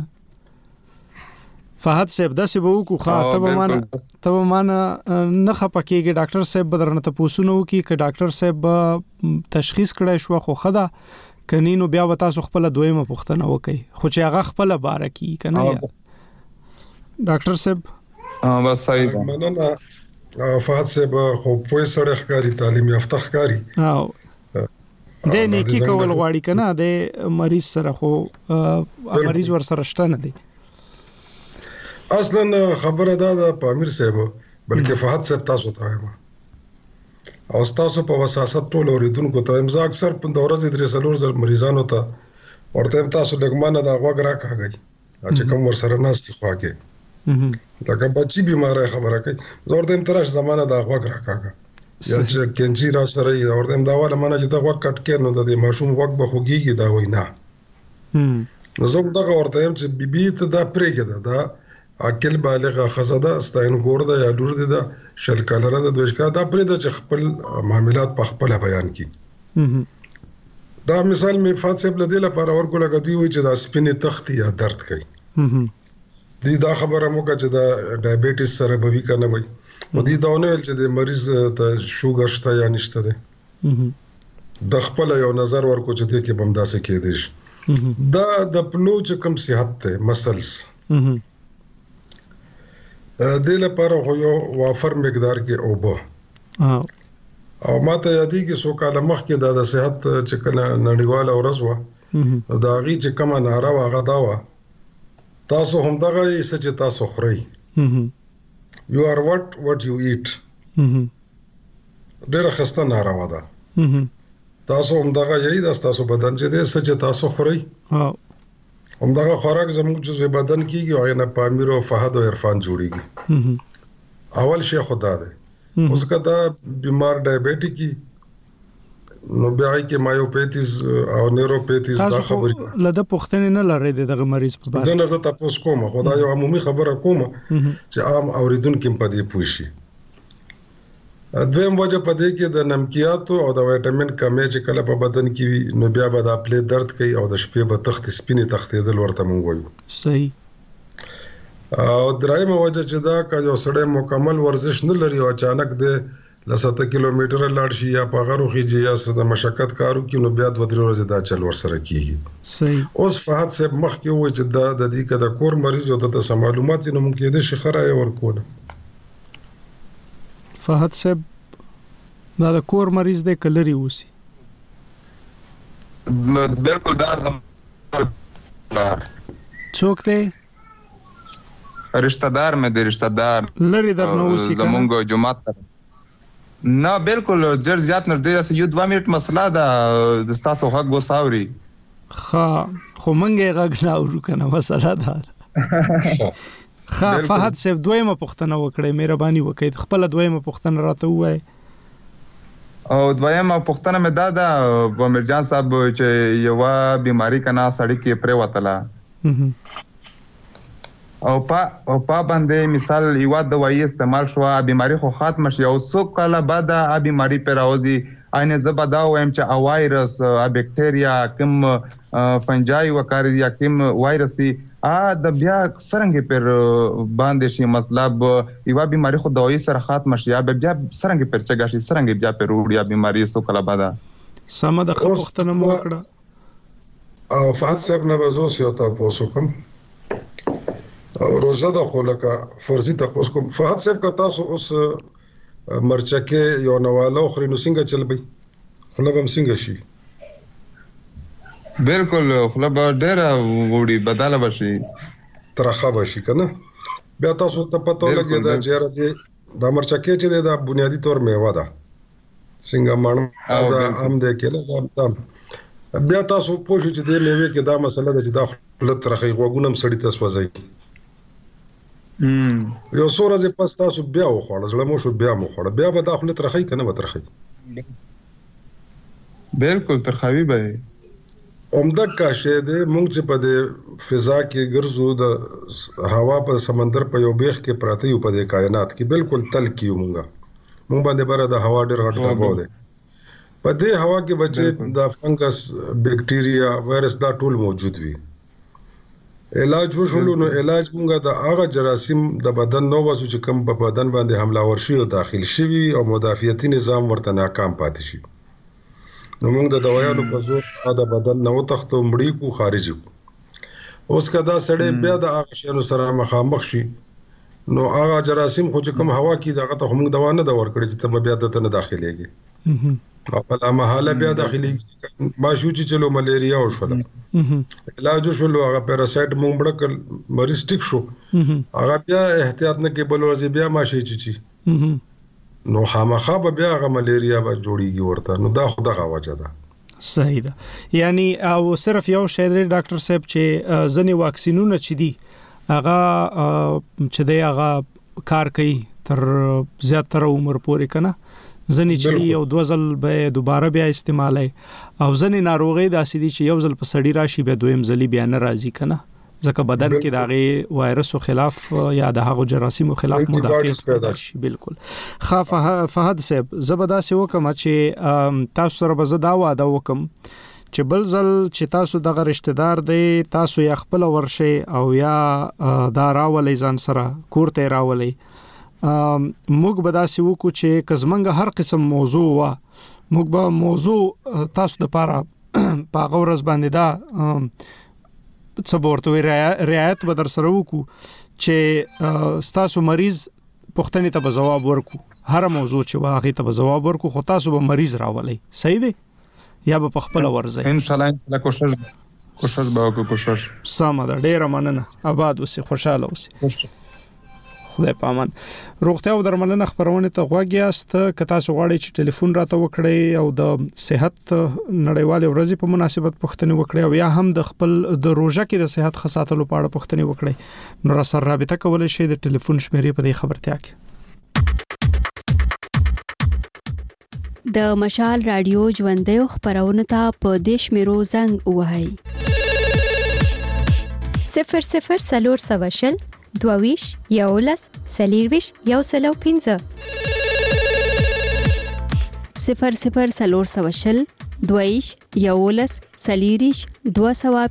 فهد صاحب داسې به وکړو خا ته به معنا ته به معنا نه خپکیږي ډاکټر صاحب بدرنه ته پوښتنه وکي ک ډاکټر صاحب تشخیص کړی شو خو خدا کنينو بیا وتا سو خپل دویمه پوښتنه وکي خو چې هغه خپل بارکی کنه ډاکټر صاحب ها بس صحیح مننه فهد صاحب خو په سړی ښکاری تعلیم یافته ښکاری او د نیکی کول غواړي کنه د مریض سره خو مریض ور سره شته نه دی اصلا خبره ده د پامیر صاحب بلکې فهد صاحب تاسو ته وایم او تاسو په وساست ټول اوریدونکو ته امزا اکثر په دورې درې سلور زر مریضانو ته ورته تاسو لګمانه دا غوګ راکاږي چې کوم ور سره ناستي خواږي لکه بچي بیماره خبره کوي ورته ترش زمانه دا غوګ راکاږي یا چې کینجی را سره ورته دا واله مانه چې دا غوګ کټ کې نو د ماشوم غوګ به خوږي دا وینا نو زه دا ورته چې بیبي ته دا پرېګه دا عقل بالغه خزده ستاین ګور دا یا لور دي دا شل کلره د دوشکا دا پرې د چې خپل معاملات په خپل بیان کړي دا مثال می فاصله بل لپاره ورکو لګا دی وي چې دا سپینې تخت یا درد کوي دی دا خبره موګه چې دا ډایابټیس سره به وی کنه وي او دی دا نه چې د مریض ته شوګر شته یا نشته ده د خپل یو نظر ورکو چې ته کې بمداسه کې دي دا د پلو چې کم صحت ته مسلس د لپاره یو وافر مقدار کې اوبه او ماته یادی کې سو کال مخ کې د صحت چې کله نړیواله ورځ و دا غي چې کومه ناره واغه دا و تاسو هم دغه څه چې تاسو خورئ you are what what you eat ډېر خسته ناروا ده تاسو هم دغه یی د تاسو بدن چې د څه چې تاسو خورئ هم دغه خوراک زموږ چې بدن کېږي او نه پامیر او فهد او عرفان جوړیږي اول شی خدا ده اوس کدا بیمار ډایابټیکی نو بیا کې مایوپیتیز او نیوروپیتیز دا خبرې لده پختنه نه لري دغه مریض په اړه دا نه زه تاسو کوم خدای یو عمومي خبره کوم چې عام اوریدونکو په دې پوښي دویم وجه په دې کې د نمکیاتو او د وټامین کمی چې کله په بدن کې نو بیا به د خپل درد کوي او د شپې به تخت سپینې تختېدل ورته مونږ وایو صحیح او درایمه وجه چې دا که یو سړی مکمل ورزش نه لري او اچانک د لسته کیلومتر لاړ شي یا په غرو خيږي یا څه د مشقت کارو کې نو بیا د وتر ورځې دا چل ور سره کیږي صحیح اوس فهد صاحب مخ کې وای چې دا د دې کده کور مریض او د معلومات نو ممکن دي شخره ورکول فهد صاحب دا د کور مریض د کلري وسی بالکل دا څوک دی رشتہ دار مې د رشتہ دار لری درنه وسی زمونږ جماعت نه بالکل ډېر زیات نه دی یو دوه منټ مسله ده د تاسو حق وساوري خا خو منګه غږ نه ورو کنه مسله ده خا فهد صاحب دویمه پښتنه وکړې مهرباني وکړئ خپل دویمه پښتنه راته وای او دویمه پښتنه مې دا ده په مرجان صاحب چې یو بیماری کنا سړی کې پرې وتله او په او په باندې مثال یو دوايي استعمال شو بیماری خو ختم شي او څو کاله بعد ا بیماری پر راوځي اینه زبدا وایم چې ا وایرس ا بکټریا کوم فنجای وکړي یا کوم وایرس دی ا د بیا سرنګ پر باندې شي مطلب یو بیماری خو دوايي سره ختم شي یا بیا سرنګ پر چګا شي سرنګ بیا پر وړیا بیماری څو کاله بعد سم د خپختنه مو کړه او فهد صاحب نه وزو سیو تاسو کوم روزه د خلکا فرضي تاسو کوم فهد صاحب کا تاسو اوس مرچکه یو نواله خو نو څنګه چلبي خلبم څنګه شي بالکل خلب ډېر وړي بداله بشي ترخه بشي کنه بیا تاسو ته پته لګی دا چې د د مرچکه چې د بنیادی تور میوه ده څنګه مانه دا ام ده کله دا بیا تاسو پوښتنه چې د میوه کې دا مسله ده چې دا خپل ترخه غوګونم سړی تاسو وځي ام یو سورہ ز پس تاسو بیا وخوړل زړه مو شو بیا مو خوړل بیا به داخله ترخی کنه به ترخی بالکل ترخوي به عمده کاشه د مونږ چې په د فضا کې ګرځو د هوا په سمندر په یو بیخ کې پراته یو په د کائنات کې بالکل تل کیو مونږه مونږ باندې بره د هوا ډېر غټ دباو دی په دې هوا کې بچي د فنګس بکټیریا وایرس دا ټول موجود وي علاج وشولو نو علاج مونږه د هغه جراثیم د بدن نو وسو چې کوم په بدن باندې حمله ورشي او داخل شي او مدافعتي نظام ورته ناکام پاتې شي نو موږ د دوايانو په زور د بدن نو تختو مړی کو خارجي اوس کدا سړی بیا د هغه شنو سره مخامخ شي نو هغه جراثیم خو چې کوم هوا کې دغه ته موږ دوا نه دا ور کړی چې ته بیا دته نه داخليږي او په محاله بیا داخلي ماشو چې چلو ملیریا او شول علاج شول هغه پیراسایت مونږ بڑا مریض ټیک شو هغه بیا احتیاط نه کې بل ورځ بیا ماشي چی نو خامخا بیا هغه ملیریا به جوړیږي ورته نو دا خو دغه وجه ده صحیح ده یعنی او صرف یو شی دی ډاکټر صاحب چې ځنې واکسینونه چې دي هغه چې دی هغه کار کوي تر زیاتره عمر پورې کنه ځنې چې یو دوه ځل به دوباره بیا استعمالای او ځنې ناروغي داسې دي چې یو ځل په سړی راشي بیا دویم ځلی بیا نه راځي کنه ځکه بدن کې داغه وایرسو خلاف یا د هغه جراثیمو خلاف مدافعت پیدا شي بالکل خاف فهد صاحب زبدا سه وکم چې تاسو سره به زدا واده وکم چې بل ځل چې تاسو دغه رشتہ دار دی تاسو یا خپل ورشه او یا دا راولې ځان سره کوړته راولې موږ به داسې وکړو چې کزمنګ هر قسم موضوع وا موږ به موضوع تاسو د پاره په غورز باندې دا څبورته رعایت به در سره وکړو چې تاسو مریض پښتنې ته جواب ورکو هر موضوع چې واغې ته جواب ورکو خو تاسو به مریض راولي صحیح دی یا به خپل ورځي ان شاء الله کوشش کوشش به وکړو کوشش سم ده ډیر مننه آباد اوسې خوشاله اوسې خدای پامان روغتیا او درملنه خبرونه ته غوږیاست که تاسو غواړئ چې ټلیفون راته وکړئ او د صحت نړیوال ورځې په مناسبت پوښتنه وکړئ او یا هم د خپل د روزه کې د صحت خاصاتلو په اړه پوښتنه وکړئ نو را سره رابطه کولای شئ د ټلیفون شمیرې په دې خبرتیا کې د مشال رادیو ژوندې خبرونه ته په دیش میرو زنګ وهاي صفر صفر سلور سواشل دویش یولس سلیرویش یو سلو پنځه صفر صفر سلور سواشل دویش یولس سلیریش دو سوا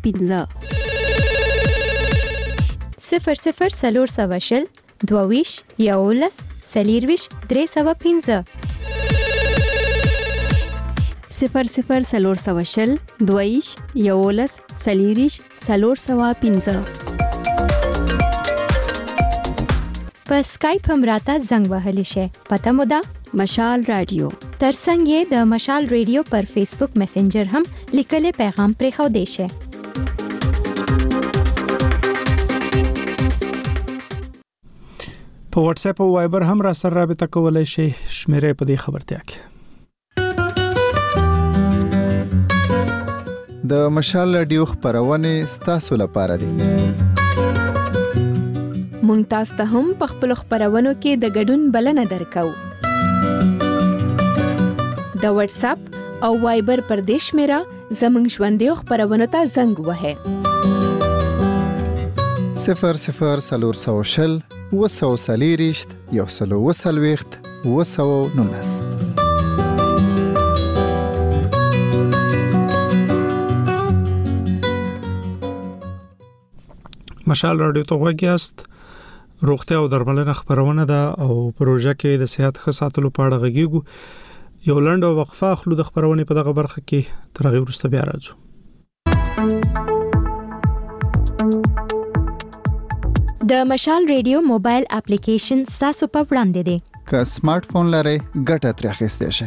پنځه صفر صفر سلور سواشل دویش یولس سلیرویش درې سوا پنځه صفر صفر سلور سواشل دویش یولس سلیریش سلور سوا پنځه په سکایپ هم راته زنګ وهلی شي پته مو ده مشال رادیو ترڅنګ یې د مشال ریډیو پر فیسبوک میسنجر هم لیکل پیغام پرې خو دی شي په واتس اپ او وایبر هم را سره رابطه کولای شي شمیرې په دې خبرتیا کې د مشال رادیو خبرونه ستاسو لپاره دي مونږ تاسو ته هم په خپل خبرونو کې د ګډون بلنه درکو د واتس اپ او وایبر پر دیش میرا زمنګ ژوندې خبرونو ته زنګ وهه صفر صفر سلور سوشل وسو سلیریشت یو سلو وسلويخت وسو نونس مشال رادیو ته وګیاست روغتیا او درملنه خبرونه ده او پروژه کې د صحت خاصاتلو په اړه غږیږو یو لنډه وقفه خلود خبرونه په دغه برخه کې ترغه ورسته بیا راځو د مشال ریډیو موبایل اپلیکیشن تاسو په وړاندې دی که سمارټ فون لرئ ګټه ترې اخیستئ شئ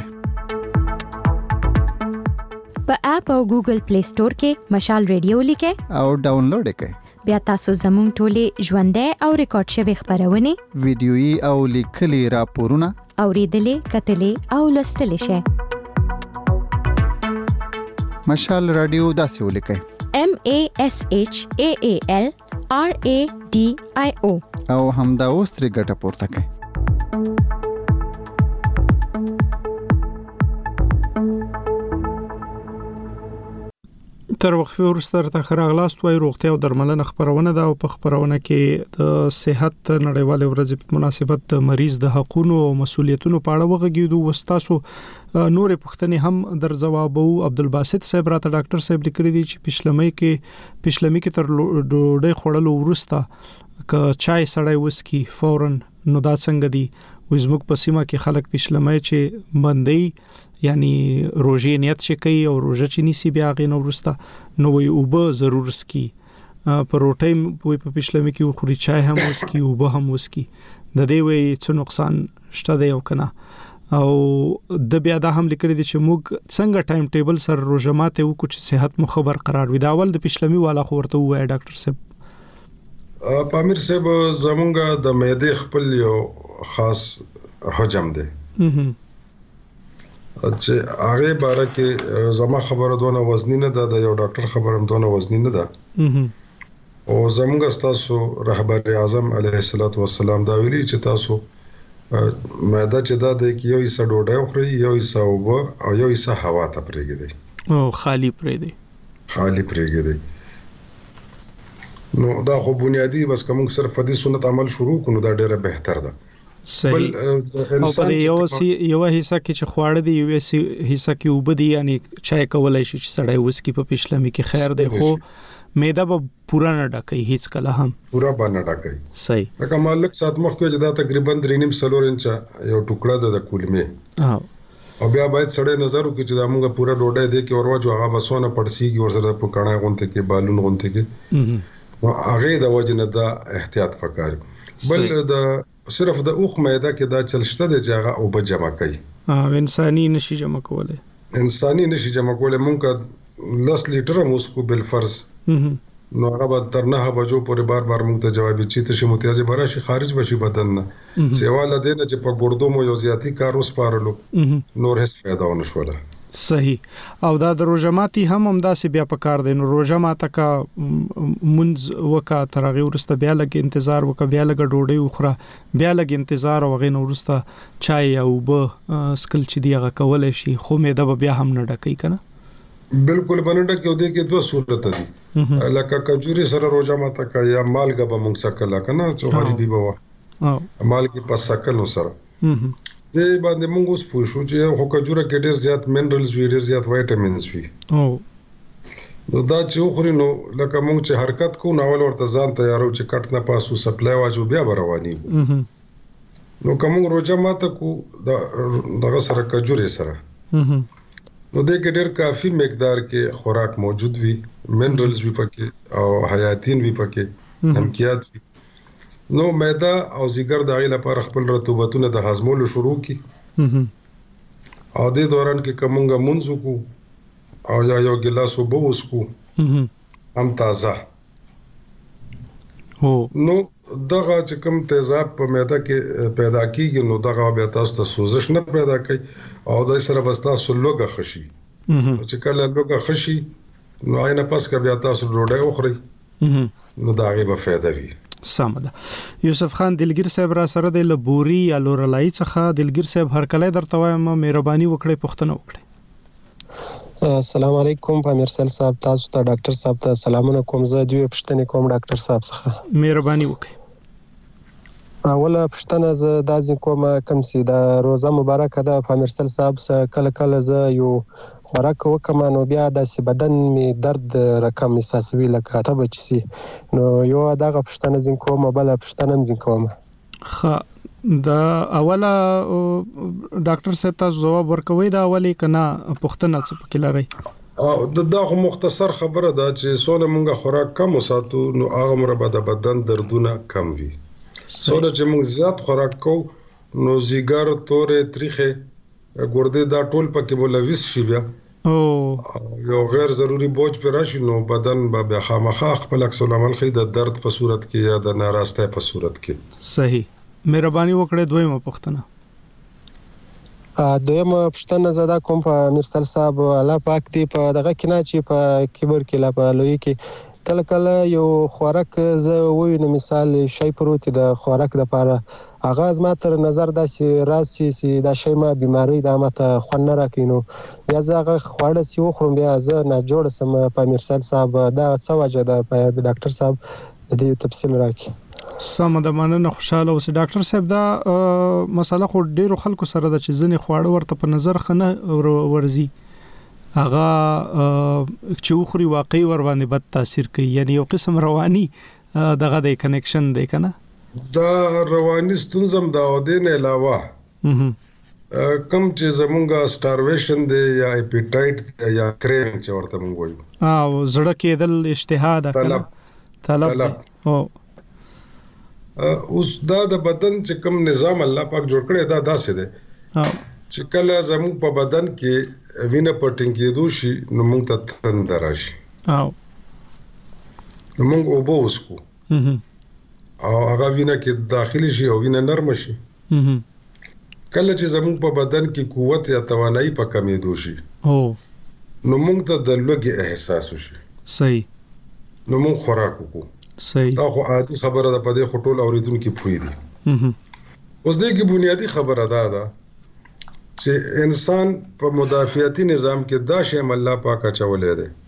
په اپ او ګوګل پلی سٹور کې مشال ریډیو لیکئ او ډاونلوډ کړئ بیا تاسو زموږ ټولې ژوندۍ او ریکارډ شوی خبرونه ویډیويي او لیکلي راپورونه اوریدلې کتلې او لوستلې شئ مشال رادیو داسې ولیکئ M A S H A A L R A D I O او همدا اوس ترې ګټه پورته کړئ تر وقفه وروسته ته خراغلاست وای روغتیا او درملنه خبرونه ده او په خبرونه کې د صحت نړیوال ورځ په مناسبت د مریض د حقوقو او مسولیتونو په اړه وغږیدو وستاسو نور پوښتنې هم در جوابو عبدالباسط صاحب راته ډاکټر صاحب لیکلي دي چې پښلمۍ کې پښلمۍ کې تر ډوډۍ خوړلو وروسته ک چای سړی وسکي فورن نو دا څنګه دي وزموږ په سیمه کې خلک پښلمۍ چې باندې یعنی روزي نیت چې کوي او روزه چې نسی بیا غي نو ورسته نو وي او به ضرور سکي پر روټي وي په پښلمې کې خوري چای هم وسکي او به هم وسکي د دې وي څه نقصان شته دی او کنه او د بیا د هم لیکل دي چې موږ څنګه ټایم ټیبل سره روزه ماته وکړو چې صحت مو خبر قرار وي. دا اول د پښلمي والا خو ورته وای ډاکټر صاحب. پامیر صاحب زمونږه د معدې خپل یو خاص حجم دی چې هغه باره کې زما خبره دونه وزنی نه ده، د یو ډاکټر خبره هم دونه وزنی نه ده. او زمونږ تاسو رهبر اعظم علیه الصلاۃ والسلام دا ویلي چې تاسو معده چې دا د یو حصہ ډوډۍ خوري، یو حصہ اوبه او یو حصہ هوا ته پرېږدي. او خالی پرېږدي. خالی پرېږدي. نو دا خو بنیادی بس کوم صرف فدی سنت عمل شروع کونو دا ډیره بهتر ده. صحیح. او په یو سی یو حصہ کې چې خواړه دی یو سی حصہ کې وبدي یعنی چای کولای شي چې سړی وسکی په پښلمي کې خیر دی، خو معده به پورا نه ډکې هیڅ کله هم پورا باندې ډکې. صحیح. لکه مالک سات مخ کې چې دا تقریبا درې نیم سلور انچ یو ټوکړه ده د کولمې. ها او بیا باید سړی نظر وکړي چې دا موږ پورا ډوډۍ دی کې ورواجو هغه بسونه پړسیږي ورسره په کڼه غونته کې بالون غونته کې نو هغه د وجنه دا احتیاط پکار. بل د صرف د اوخ معده کې دا چلشته دی چې هغه او بجما کوي. ها انساني نشي جمع کولای. انساني نشي جمع کولای. مونږ لس لیټر موسکو بل فرض نو هغه به تر نه بجو پورې بار بار مونږ ته جواب چي ته شي متیازي براشي خارج وشي بدن نه سیواله دینه چې په ګردو مو یو زیاتی کار اوس پارلو نور هیڅ فائدہ ونه شوله. صحیح. او دا د روزماتي هم هم داسې بیا په کار دی. نو روزماته کا منځ وکا ترغه ورسته بیا لګ انتظار وکا بیا لګ ډوډۍ وخره بیا لګ انتظار او غین ورسته چای او به سکل چې دیغه کول شي خو مې د بیا هم نه ډکې کنه. بالکل باندې کې ودې کې دوه صورت دي. لکه کجوري سره روزماته کا یا مالګه به مونږ سکل کنه چې غریبي بوا مالګه په سکل سره دې باندې موږ اوس پوښو چې خو کجوره کې ډېر زیات منرالز وي، ډېر زیات وایټامینز وي. او نو دا چې خوري نو لکه موږ چې حرکت کو نو اول ورته ځان تیارو چې کټ نه پاسو سپلای واجو بیا رواني نو کوم روزه ماته کو دغه سره کجوري سره نو دې کې ډېر کافي مقدار کې خوراک موجود وي، منرالز وي پکې او حیاتین وي پکې، امکیات وي. نو معده او ځیګر د غیله لپاره خپل رطوبتونه د هضمولو شروع کی او د دوران کې کومګه منځو کو او یا یو ګلاس وبو وسکو هم تازه هو. نو دغه چې کوم تیزاب په معده کې پیدا کیږي نو دغه بیا تاسو ته سوزش نه پیدا کوي او د سره بستا سلوګه خشي چې کله لوګه خشي نو آینه پس کې بیا تاسو ډوډۍ وخوري نو دا غي به فائدہ وي. سمده. یوسف خان دلګر صاحب را سره د لبوري یا لورلای څخه دلګر صاحب هر کله درته وایم مهرباني وکړئ پښتنه وکړئ. السلام علیکم پامیر سل صاحب، تاسو ته ډاکټر صاحب ته سلامونه کوم. زه دوی پښتنه کوم ډاکټر صاحب څخه مهرباني وکړئ. اوله پښتنه زه دازې کوم کوم سي دا روزه مبارکه ده پامیر سل صاحب کله کله زه یو خوراک وکم نو بیا د بدن می درد رقم احساسوي لکه ته بچسي نو یو دغه پښتنه زین کوم بل پښتنه زین کوم. خ دا اوله ډاکټر صاحب تاسو جواب ورکوي دا اولی کنا پښتنه څه پکې لري؟ او دغه مختصر خبره ده چې سونه مونږه خوراک کم وساتو نو هغه مربع د بدن دردونه کم وي. سونه چې مونږ زیات خوراک کو نو زیګر تورې تریخه ګردې دا ټول پکې مولويس شي بیا او یو غیر ضروری بوج پر راشي نو بدن به خامخا خپل عکس العمل خي د درد په صورت کې یا د ناراسته په صورت کې. صحیح. مهرباني وکړئ دویمه پښتنه. ا دویمه پښتنه زدا کوم په مرسل صاحب الله پاک دی په دغه کنا چې په کبر کې لا په لوی کې کله کله یو خوراک زه ووینم مثال شی پروت د خوراک د لپاره اغاز ما تر نظر داسې راسي سي دا شی ما بیماری د ماته خون راکینو بیا زه خوړه سی وخورم بیا زه نه جوړ سم په مرسل صاحب دا څه وجه ده په ډاکټر صاحب د دې تفصیل راکړي. سم د مننه خوشاله اوسه ډاکټر صاحب. دا مسله خو ډیرو خلکو سره د چې ځنې خواړه ورته په نظر خنه ورزي هغه چې وخوري واقعي ور باندې بد تاثیر کوي یعنی یو قسم رواني دغه د کنیکشن دی کنه دا رواني ستونزم دا او دین علاوه کم چې زمونږه سټارویشن دی یا اپیټایټ یا کریم چې ورته مونږ وایو او زړه کېدل اشتها ده طلب طلب او اوس دا د بدن چې کوم نظام الله پاک جوړ کړی دا داسې دی چې کله زموږ په بدن کې وینه پټینګ کېدو شي نو موږ ته تنده راشي او نو موږ اوبه وڅښو او هغه وینه کې داخلي شي او وینه نرم شي کله چې زموږ په بدن کې قوت یا توانایي په کمېدو شي او نو موږ ته د لوږې احساس وشي صحیح نو موږ خوراک وکړو صحیح دا خو عادي خبره ده په دې خو ټول اوریدونکي پوهې دي اوس دې کې بنیادی خبره ده دا چې انسان په مدافعتي نظام کې دا شی الله پاک اچولې ده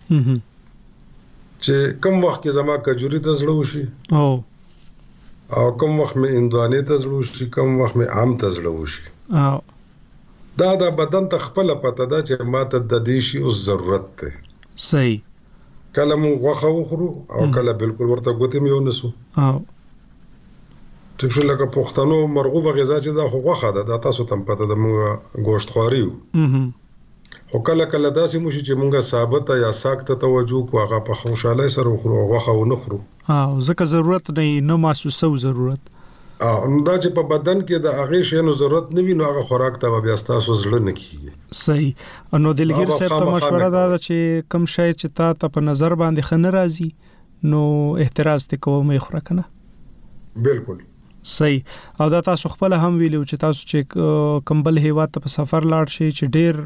چې کوم وخت کې زما کجوري ته زړه وشي او او کوم وخت مې اندوانې ته زړه وشي کوم وخت مې عام ته زړه وشي او دا د بدن ته خپل پته ده چې ماته د دې شي اوس ضرورت ده صحیح کله مونږ غوښه وخورو او کله بالکل ورته ګوتې مې ونسو او ټیک شو لکه پښتنو مرغوبه غذا چې دا خو غوښه ده دا تاسو ته پته ده مونږ ګوشت خواري یو خو کله کله داسې مو شي چې مونږه ثابته یا ساکته توجه کو هغه په خوشاله سره وخورو غوښه ونه خورو او ځکه ضرورت نه نه محسوسو ضرورت او دا چې په بدن کې د هغه شی نو ضرورت نه وي نو هغه خوراک ته بیا تاسو زړه نه کیږي صحیح نو د لګیر صاحب ته مشوره ده چې کم شی چې تا ته په نظر باندې خنه راځي نو احتراز ته کوم یې خوره کنه بالکل صحیح او دا تاسو خپل هم ویلو چې تاسو چې کمبل هیوا ته په سفر لاړ شي چې ډیر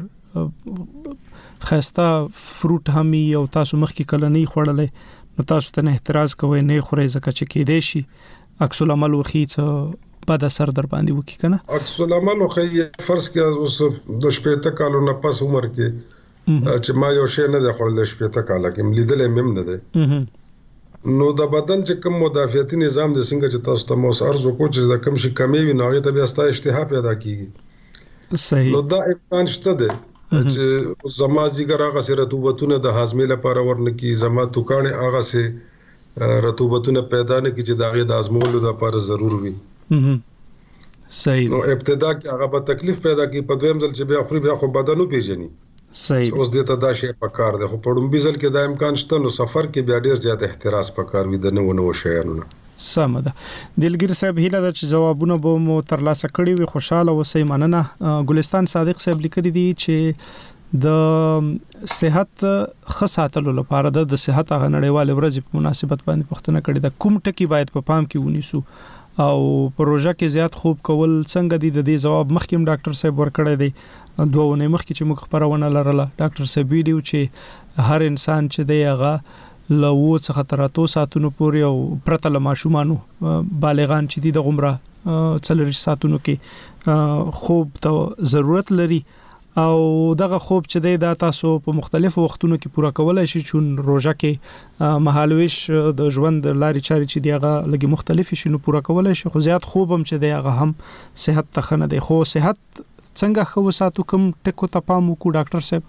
خسته فروټ همي او تاسو مخ کې کله نه خوړلې نو تاسو ته احتراز کوئ نه خورئ ځکه چې کې دی شي عکس العمل وخی څه بد اثر در باندې وکي کنه عکس العمل وخی فرض کې اوس د شپږ کالو نه پس عمر کې چې ما یو شی نه دی خوړل شپږ کاله کې لیدلې مم نه دی نو د بدن چې کوم مدافعتي نظام د څنګه چې تاسو ته مو ارزو کو چې د کوم شي کمی وي نو هغه ته بیا ستاسو اشتها پیدا کیږي صحیح نو دا امکان شته دی چې زما زیګر هغه سره رطوبتونه د هاضمې لپاره ورنکي زما توکانه هغه سره رطوبتونه پیدا نه کی چې داغه د ازمولو لپاره ضرور وي صحیح نو ابتدا کې هغه په تکلیف پیدا کی په دویم ځل چې بیا خوري بیا خو بدنو پیژني صحیح اوس دې ته دا شی په کار دی خو په ډومبي ځل کې دا امکان شته نو سفر کې بیا ډیر زیات احتراز په کار وي د نو نو شیانو سم ده دلګر صاحب هیله ده چې جوابونه به مو ترلاسه کړي وي خوشاله اوسئ مننه ګلستان صادق صاحب لیکلي دي چې د صحت خصاتلو لپاره د صحت غ نړیوال ورځ په مناسبت باندې پښتنه کړي ده کوم ټکی باید په پام کې ونیسو او پروژه کې زیات خوب کول څنګه دي د دې جواب مخکې ډاکټر صاحب ورکړی دی دوه مخکې چې موږ خبرونه لرله ډاکټر صاحب ویډیو چې هر انسان چې دی هغه لو څخه تر اتو ساعتونو پورې او پرته له ماشومانو بالغان چې دي د عمره څلور ساعتونو کې خوب ته ضرورت لري او دغه خوب چې دی دا تاسو په مختلفو وختونو کې پوره کولای شي چې روزه کې مهالويش د ژوند لاري چاري چې دی هغه لګي مختلف شي نو پوره کولای شي خو زیات خوب هم چې دی هغه هم صحت ته خنه دی خو صحت څنګه خو ساتو کوم ټکو ته پام وکړو ډاکټر صاحب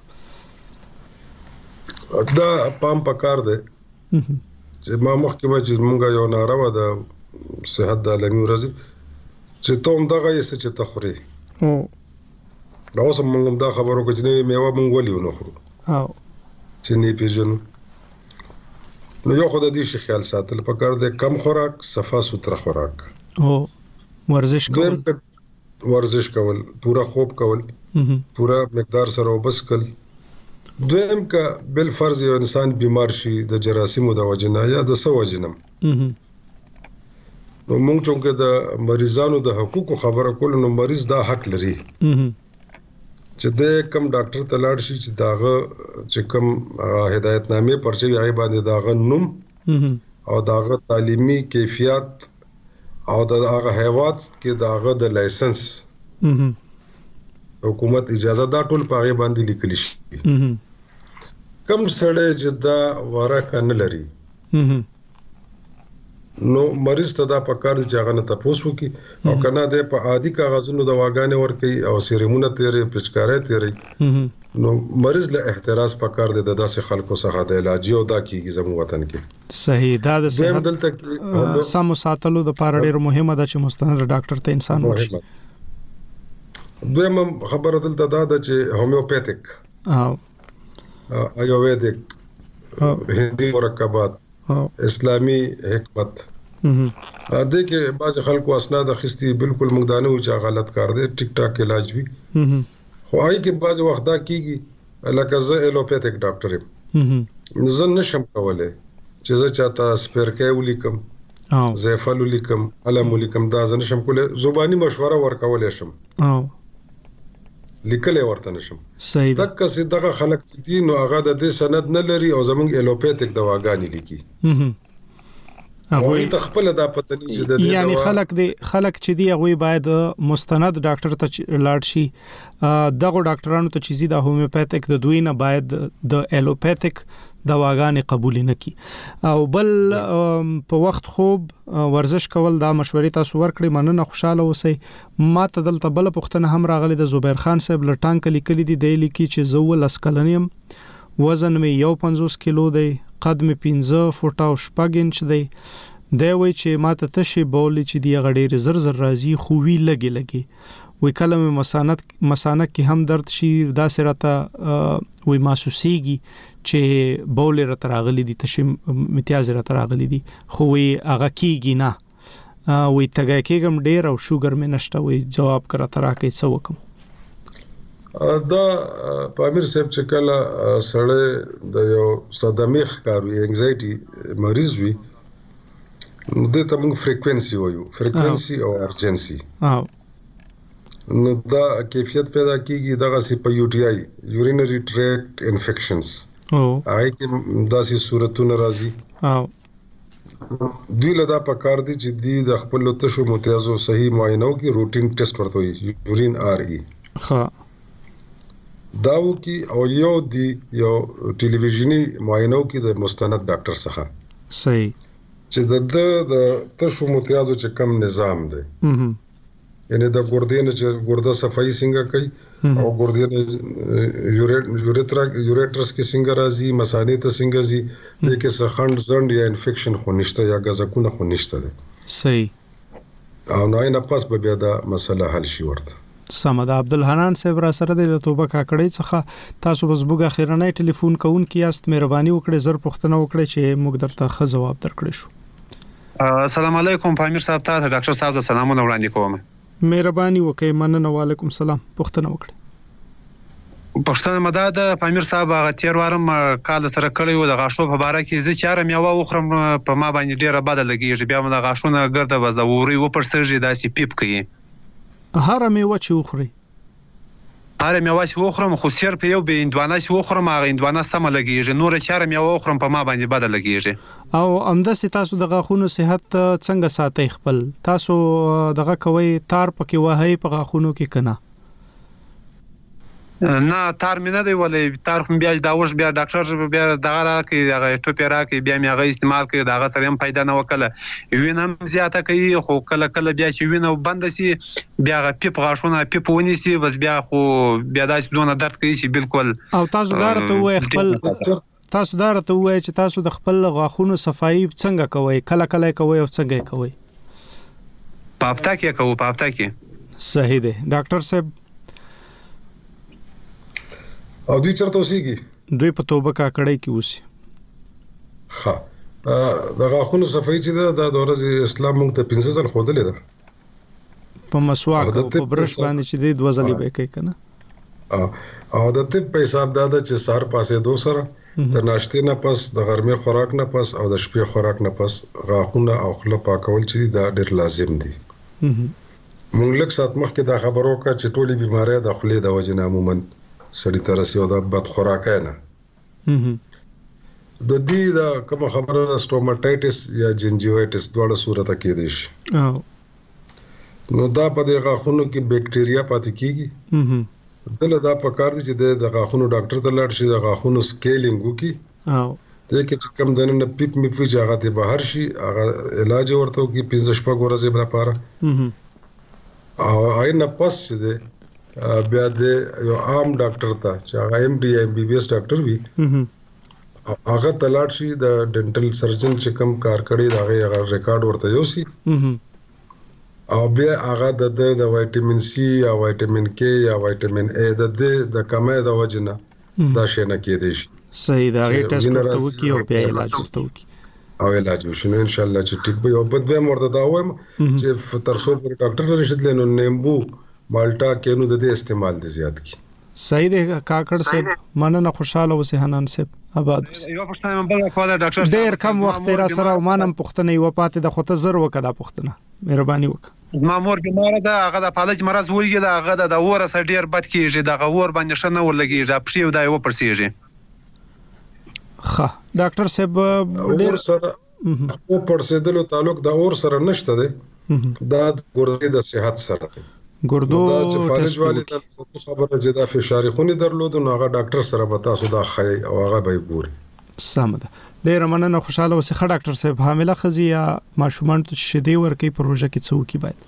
دا پام پکار دی چې ما مخکې چې مونږه یو ناروا د صحت د عالمي ورځ چې ته هم دغه یې چې تخوري او دا اوس مونږ دا خبرو کې چې میوه مونږ ولې ونه خورو او چې نه پیژنو نو یو خدای دې شي خیال ساتل پکار دی کم خوراک صفا سوتره خوراک او ورزش کول ورزش کول پورا خوب کول پورا مقدار سره وبس کول دویم کا بل فرض یو انسان بیمار شي د جراثیمو د وجنه یا د سو وجنم نو موږ چې د مریضانو د حقوقو خبره کول نو مریض دا حق لري چې د کم ډاکټر ته لاړ شي چې داغه چې کم هدایت نامې پرچې هغه باندې داغه نوم او داغه تعلیمي کیفیت او داغه هیواد کې داغه د لایسنس حکومت اجازه دا ټول په هغه باندې لیکل شي کم سړی چې دا ورکه نه لري نو مریض ته دا پکار چې هغه نه تاسو کی او کنه د په عادي کاغذونو د واګانې ور کوي او سیریمونه تیرې پچکارې تیرې نو مریض له احتراز پکار دی د داسې خلکو څخه د علاج او دا کیږي زموږ وطن کې صحیح دا د صحت دلته سم ساتلو د پاره ډیر مهمه ده چې مستند ډاکټر ته انسان ورشي دویم خبره دلته دا ده چې هومیوپیتیک او آیورویدیک هندي مرکبات اسلامي حکمت ا دې کې بعض خلکو اسناد اخستي بالکل مقدانه او چې غلط کار دي ټیک ټاک علاج وی خو آی کې بعض وخت دا کیږي لکه زه الوپیتک ډاکټر یم، زه نشم کولای چې زه چاته سپیرکای ولیکم، زیفل ولیکم، علم ولیکم، دا زه نشم کولای. زبانی مشوره ورکولای شم، لیکلې ورته نشم. صحیح ده. دغه څه دغه خلک دي نو هغه د دې سند نه لري او زمونږ الوپیتک دواګانې لیکي. هغه ته خپل دا پته نه چې د دې یعنی خلک دی خلک چې دی هغه باید مستند ډاکټر ته لاړ شي. دغه ډاکټرانو ته چې د هومیوپیتک د دوی نه باید د الوپیتک دواګانې قبول نه کی. او بل په وخت خوب ورزش کول دا مشورې تاسو ورکړې، مننه، خوشاله اوسئ. ما ته دلته بل پښتنه هم راغلي د زبیر خان صاحب لټان کلی کلی دی دی لیکي چې زو لسکلنیم، وزن می یو پنځوس کیلو دی، قد می پنځه فوټه او شپږ انچ دی. دا وی چې ما ته تشي بولی چې دی غډېر زر زر راځي خو وی لګي لګي وی کلمه مسانت مسانک کې هم درد شي دا سرته وی محسوسيږي چې بول رته راغلي دي، تشي امتیاز رته راغلي دي خو وی هغه کیږي نه. وی تګای کېګم ډېر او شوګر مې نشته. وی جواب کړه ترا کې څه وکم. دا پامیر صاحب چې کله سړی د یو صدمې ښکار وي، انګزایټي مریض وي، نو د ته موږ فریکوینسي وایو، فریکوینسي او ارجنسي. نو دا کیفیت پیدا کیږي دغه سی په یو ټي آی، یورینری ټریکټ انفیکشنز، او هغه کې داسې صورتونه راځي. دوی له دا پکار دي چې دی د خپل تشو متیازو صحیح معاینه وکړي، روټین ټیسټ ورته وایي، یورین آر ای. ها داو کی او یو دی یو ټلویزیونی معاینه وکړي د مستند ډاکټر څخه، صحیح، چې د د تشو متیازو چې کم نظام دی، یعنی د ګردې نه چې ګرده صفائی څنګه کوي او ګردې نه یوریترا یوریټرس کې څنګه راځي، مثانې ته څنګه ځي، د کې څه خند زند یا انفیکشن خو نشته یا غزکونه خو نشته ده. صحیح. او نه نه پس به بیا دا مسله حل شي ورته. سمد عبدالحنان صاحب را سره د توبه کاکړی څخه تاسو بس بوګه خیرنۍ ټلیفون کوون کیاست، مهرباني وکړئ زر پښتنه وکړئ چې موږ درته ښه جواب درکړی شو. السلام علیکم پامیر صاحب، ته ډاکټر صاحب د سلامونه وړاندې کوم. مهرباني وکړئ، مننه، وعلیکم السلام. پښتنه وکړئ. پښتنه مدد پامیر صاحب هغه تیر وارم کال سره کړی و د غاښو په باره کې، زه چاره میوه وخورم په ما باندې ډیره بده لګیږي، بیا مې د غاښونه ګرده بس د ووري و پر سرږي داسې پیپ کوي. هر میوه چې وخوري، هر میوه چې وخورم خو صرف یو به اندوانه چې وخورم هغه اندوانه سم لګیږي، نور چاره میوه وخورم په ما باندې بده لګیږي. او امداسې تاسو د غاښونو صحت څنګه ساتئ خپل؟ تاسو دغه کوي تار پکې وهي په غاښونو کې کنه؟ نه تار مې نه دی ولې، تار خو بیا دا اوس بیا ډاکټر بیا دغه راکړي، دغه ټوپې راکړي، بیا مې هغه استعمال کړي، دغه سره هم پیدا نه وکړه، وینه هم زیاته کوي، خو کله کله بیا چې وینه بنده سي بیا هغه پیپ غاښونه پیپ ونیسي، بس بیا خو بیا داسې دونه درد کوي چې بالکل. او تاسو دارته وای خپل تاسو دارته وای چې تاسو د خپل غاښونو صفائی څنګه کوئ، کله کله کوئ او څنګه کوئ؟ په هفته کې کوو، په هفته کې. صحیح دی ډاکټر صاحب. او دوی چرته اوسېږي؟ دوی په توبه کاکړی کې اوسي. ها د غاښونو صفائی چې ده دا د ورځې اسلام موږ ته پنځه ځل ښودلې ده، په مسواک او په برش باندې چې دی دوه ځلې به کوي کنه. او د طب په حساب دا ده چې سهار پاسې دو سره د ناشتې نه پس، د غرمې خوراک نه پس او د شپې خوراک نه پس غاښونه او خوله پاکول چې دا ډېر لازم دي. موږ لږ ساعت مخکې دا خبر وکړه چې ټولې بیمارۍ د خولې د وجې نه عموماً سړی ته رسي او د بد خوراکۍ نه. د دې دا کوم خبره د سټوماټایټس یا جنجیوایټس دواړه صورته کېدای شي. نو دا په د غاښونو کې بیکټیریا پاتې کیږي، دله دا پکار دي چې د غاښونو ډاکټر ته لاړ شي، د غاښونو سکیلینګ وکړي، د کې چې کم دنه پیپ می فوج هغه ته بهر شي، هغه علاج ورته وکړي پنځه شپږ ورځې لپاره. او آینه پس چې ده بیا د یو عام ډاکټر ته چې هغه ایم ډي ایم بي بي ایس ډاکټر وي، هغه ته لاړ شي، د ډینټل سرجن چې کوم کار کړی دا هغه ریکارډ ورته یوسي، او بیا هغه د د وایټامین سی یا وایټامین کې یا وایټامین ای د د کمې د وجنه دا شي نه کېدی شي. صحیح دا غي ټیسټ ورته وکي او بیا علاج ورته وکي او علاج وشي، ان شاء الله چې ټیک به او په دې مرده دا وایم چې تر څو پر ډاکټر نشي تلنو نیمبو مالټا کینو د دې استعمال دي زیات کی. صحیح دی کاکړ صاحب مننه خوشاله اوسې حنان صاحب آباد اوسې یو پښتنه بل کوله ډاکټر ډېر کم وخت را سره مانم پښتنه یو پاتې د خطه زر وکړه پښتنه مهرباني وکړه ما مور بیمار ده هغه د فالج مرز ویږي دا هغه د اور سره ډیر بد کیږي د غور باندې شنه ورلګي دا پښیو دا یو پرسیږي ښه ډاکټر صاحب اور سره او پرسیدلو تعلق د اور سره نشته ده دا ګردې د صحت سره ګردو چې فالج والی د خبره چې دا فشار خونی درلود نو هغه ډاکټر سره به تاسو دا خای او هغه به ګوري سمه ده ډیر مننه خوشاله اوسې ښه ډاکټر صاحب حامله ښځې یا ماشومان ته شیدې ورکوي پروژه کې څه وکړي باید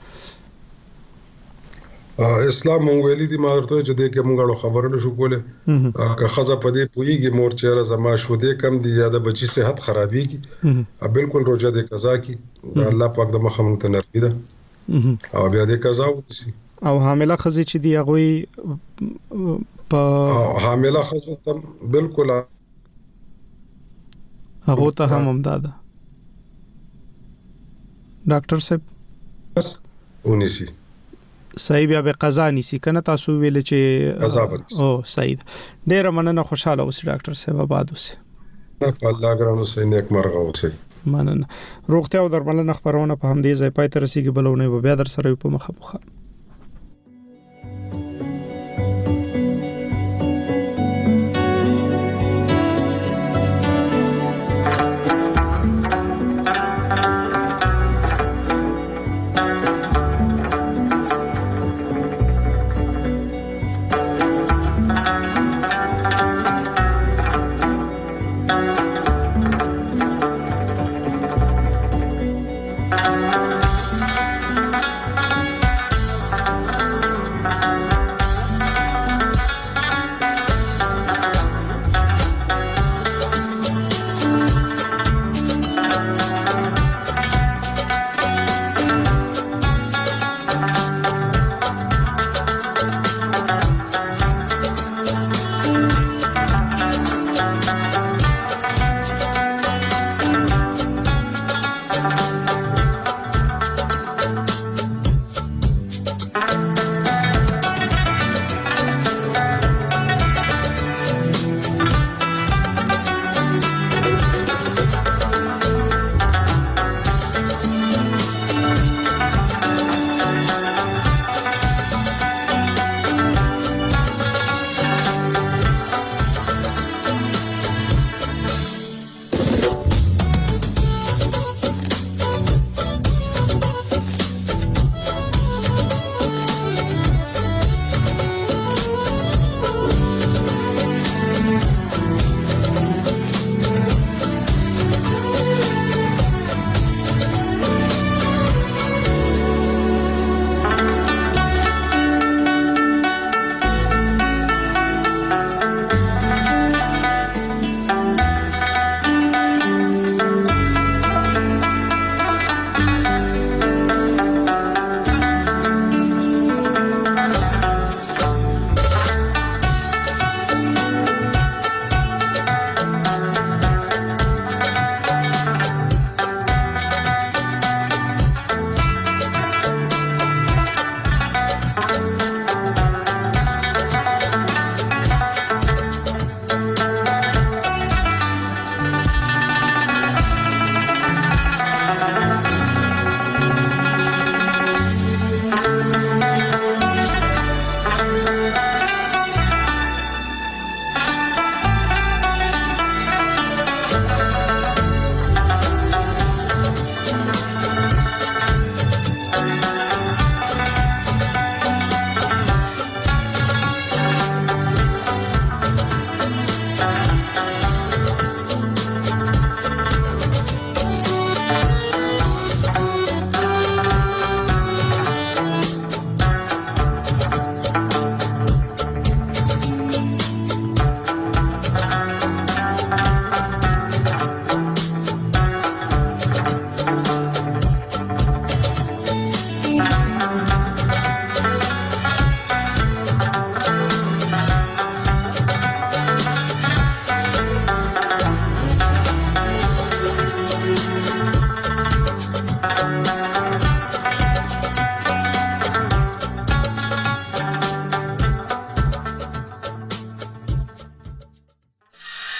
اسلام مونږ ویلي دي ما ورته چې دې کې مونږ خبره نشو کوله که خزه په دې پويږي مور چیرې زما شو دې کم دي زیاده بچي صحت خرابيږي بالکل روزه دې قضا کی الله پاک د مخه مونږ ته نرمي ده او بیا دې قضا وسی او حامله ښځې چې دی هغه په حامله ښځه ته بالکل هغه ته هم امداده ډاکټر صاحب بس ونیسی صحیح بیا به قضا نیسی کنه تاسو ویل چې قضا بنس او صحیح ډیر مننه خوشاله اوسئ ډاکټر صاحب آباد اوسئ الله ګرانو سي نیک مرغه اوسئ مننه روغتیا او درملنه خبرونه په همدې ځای پای ته رسیدي بلونه به بیا در سره په مخه مخه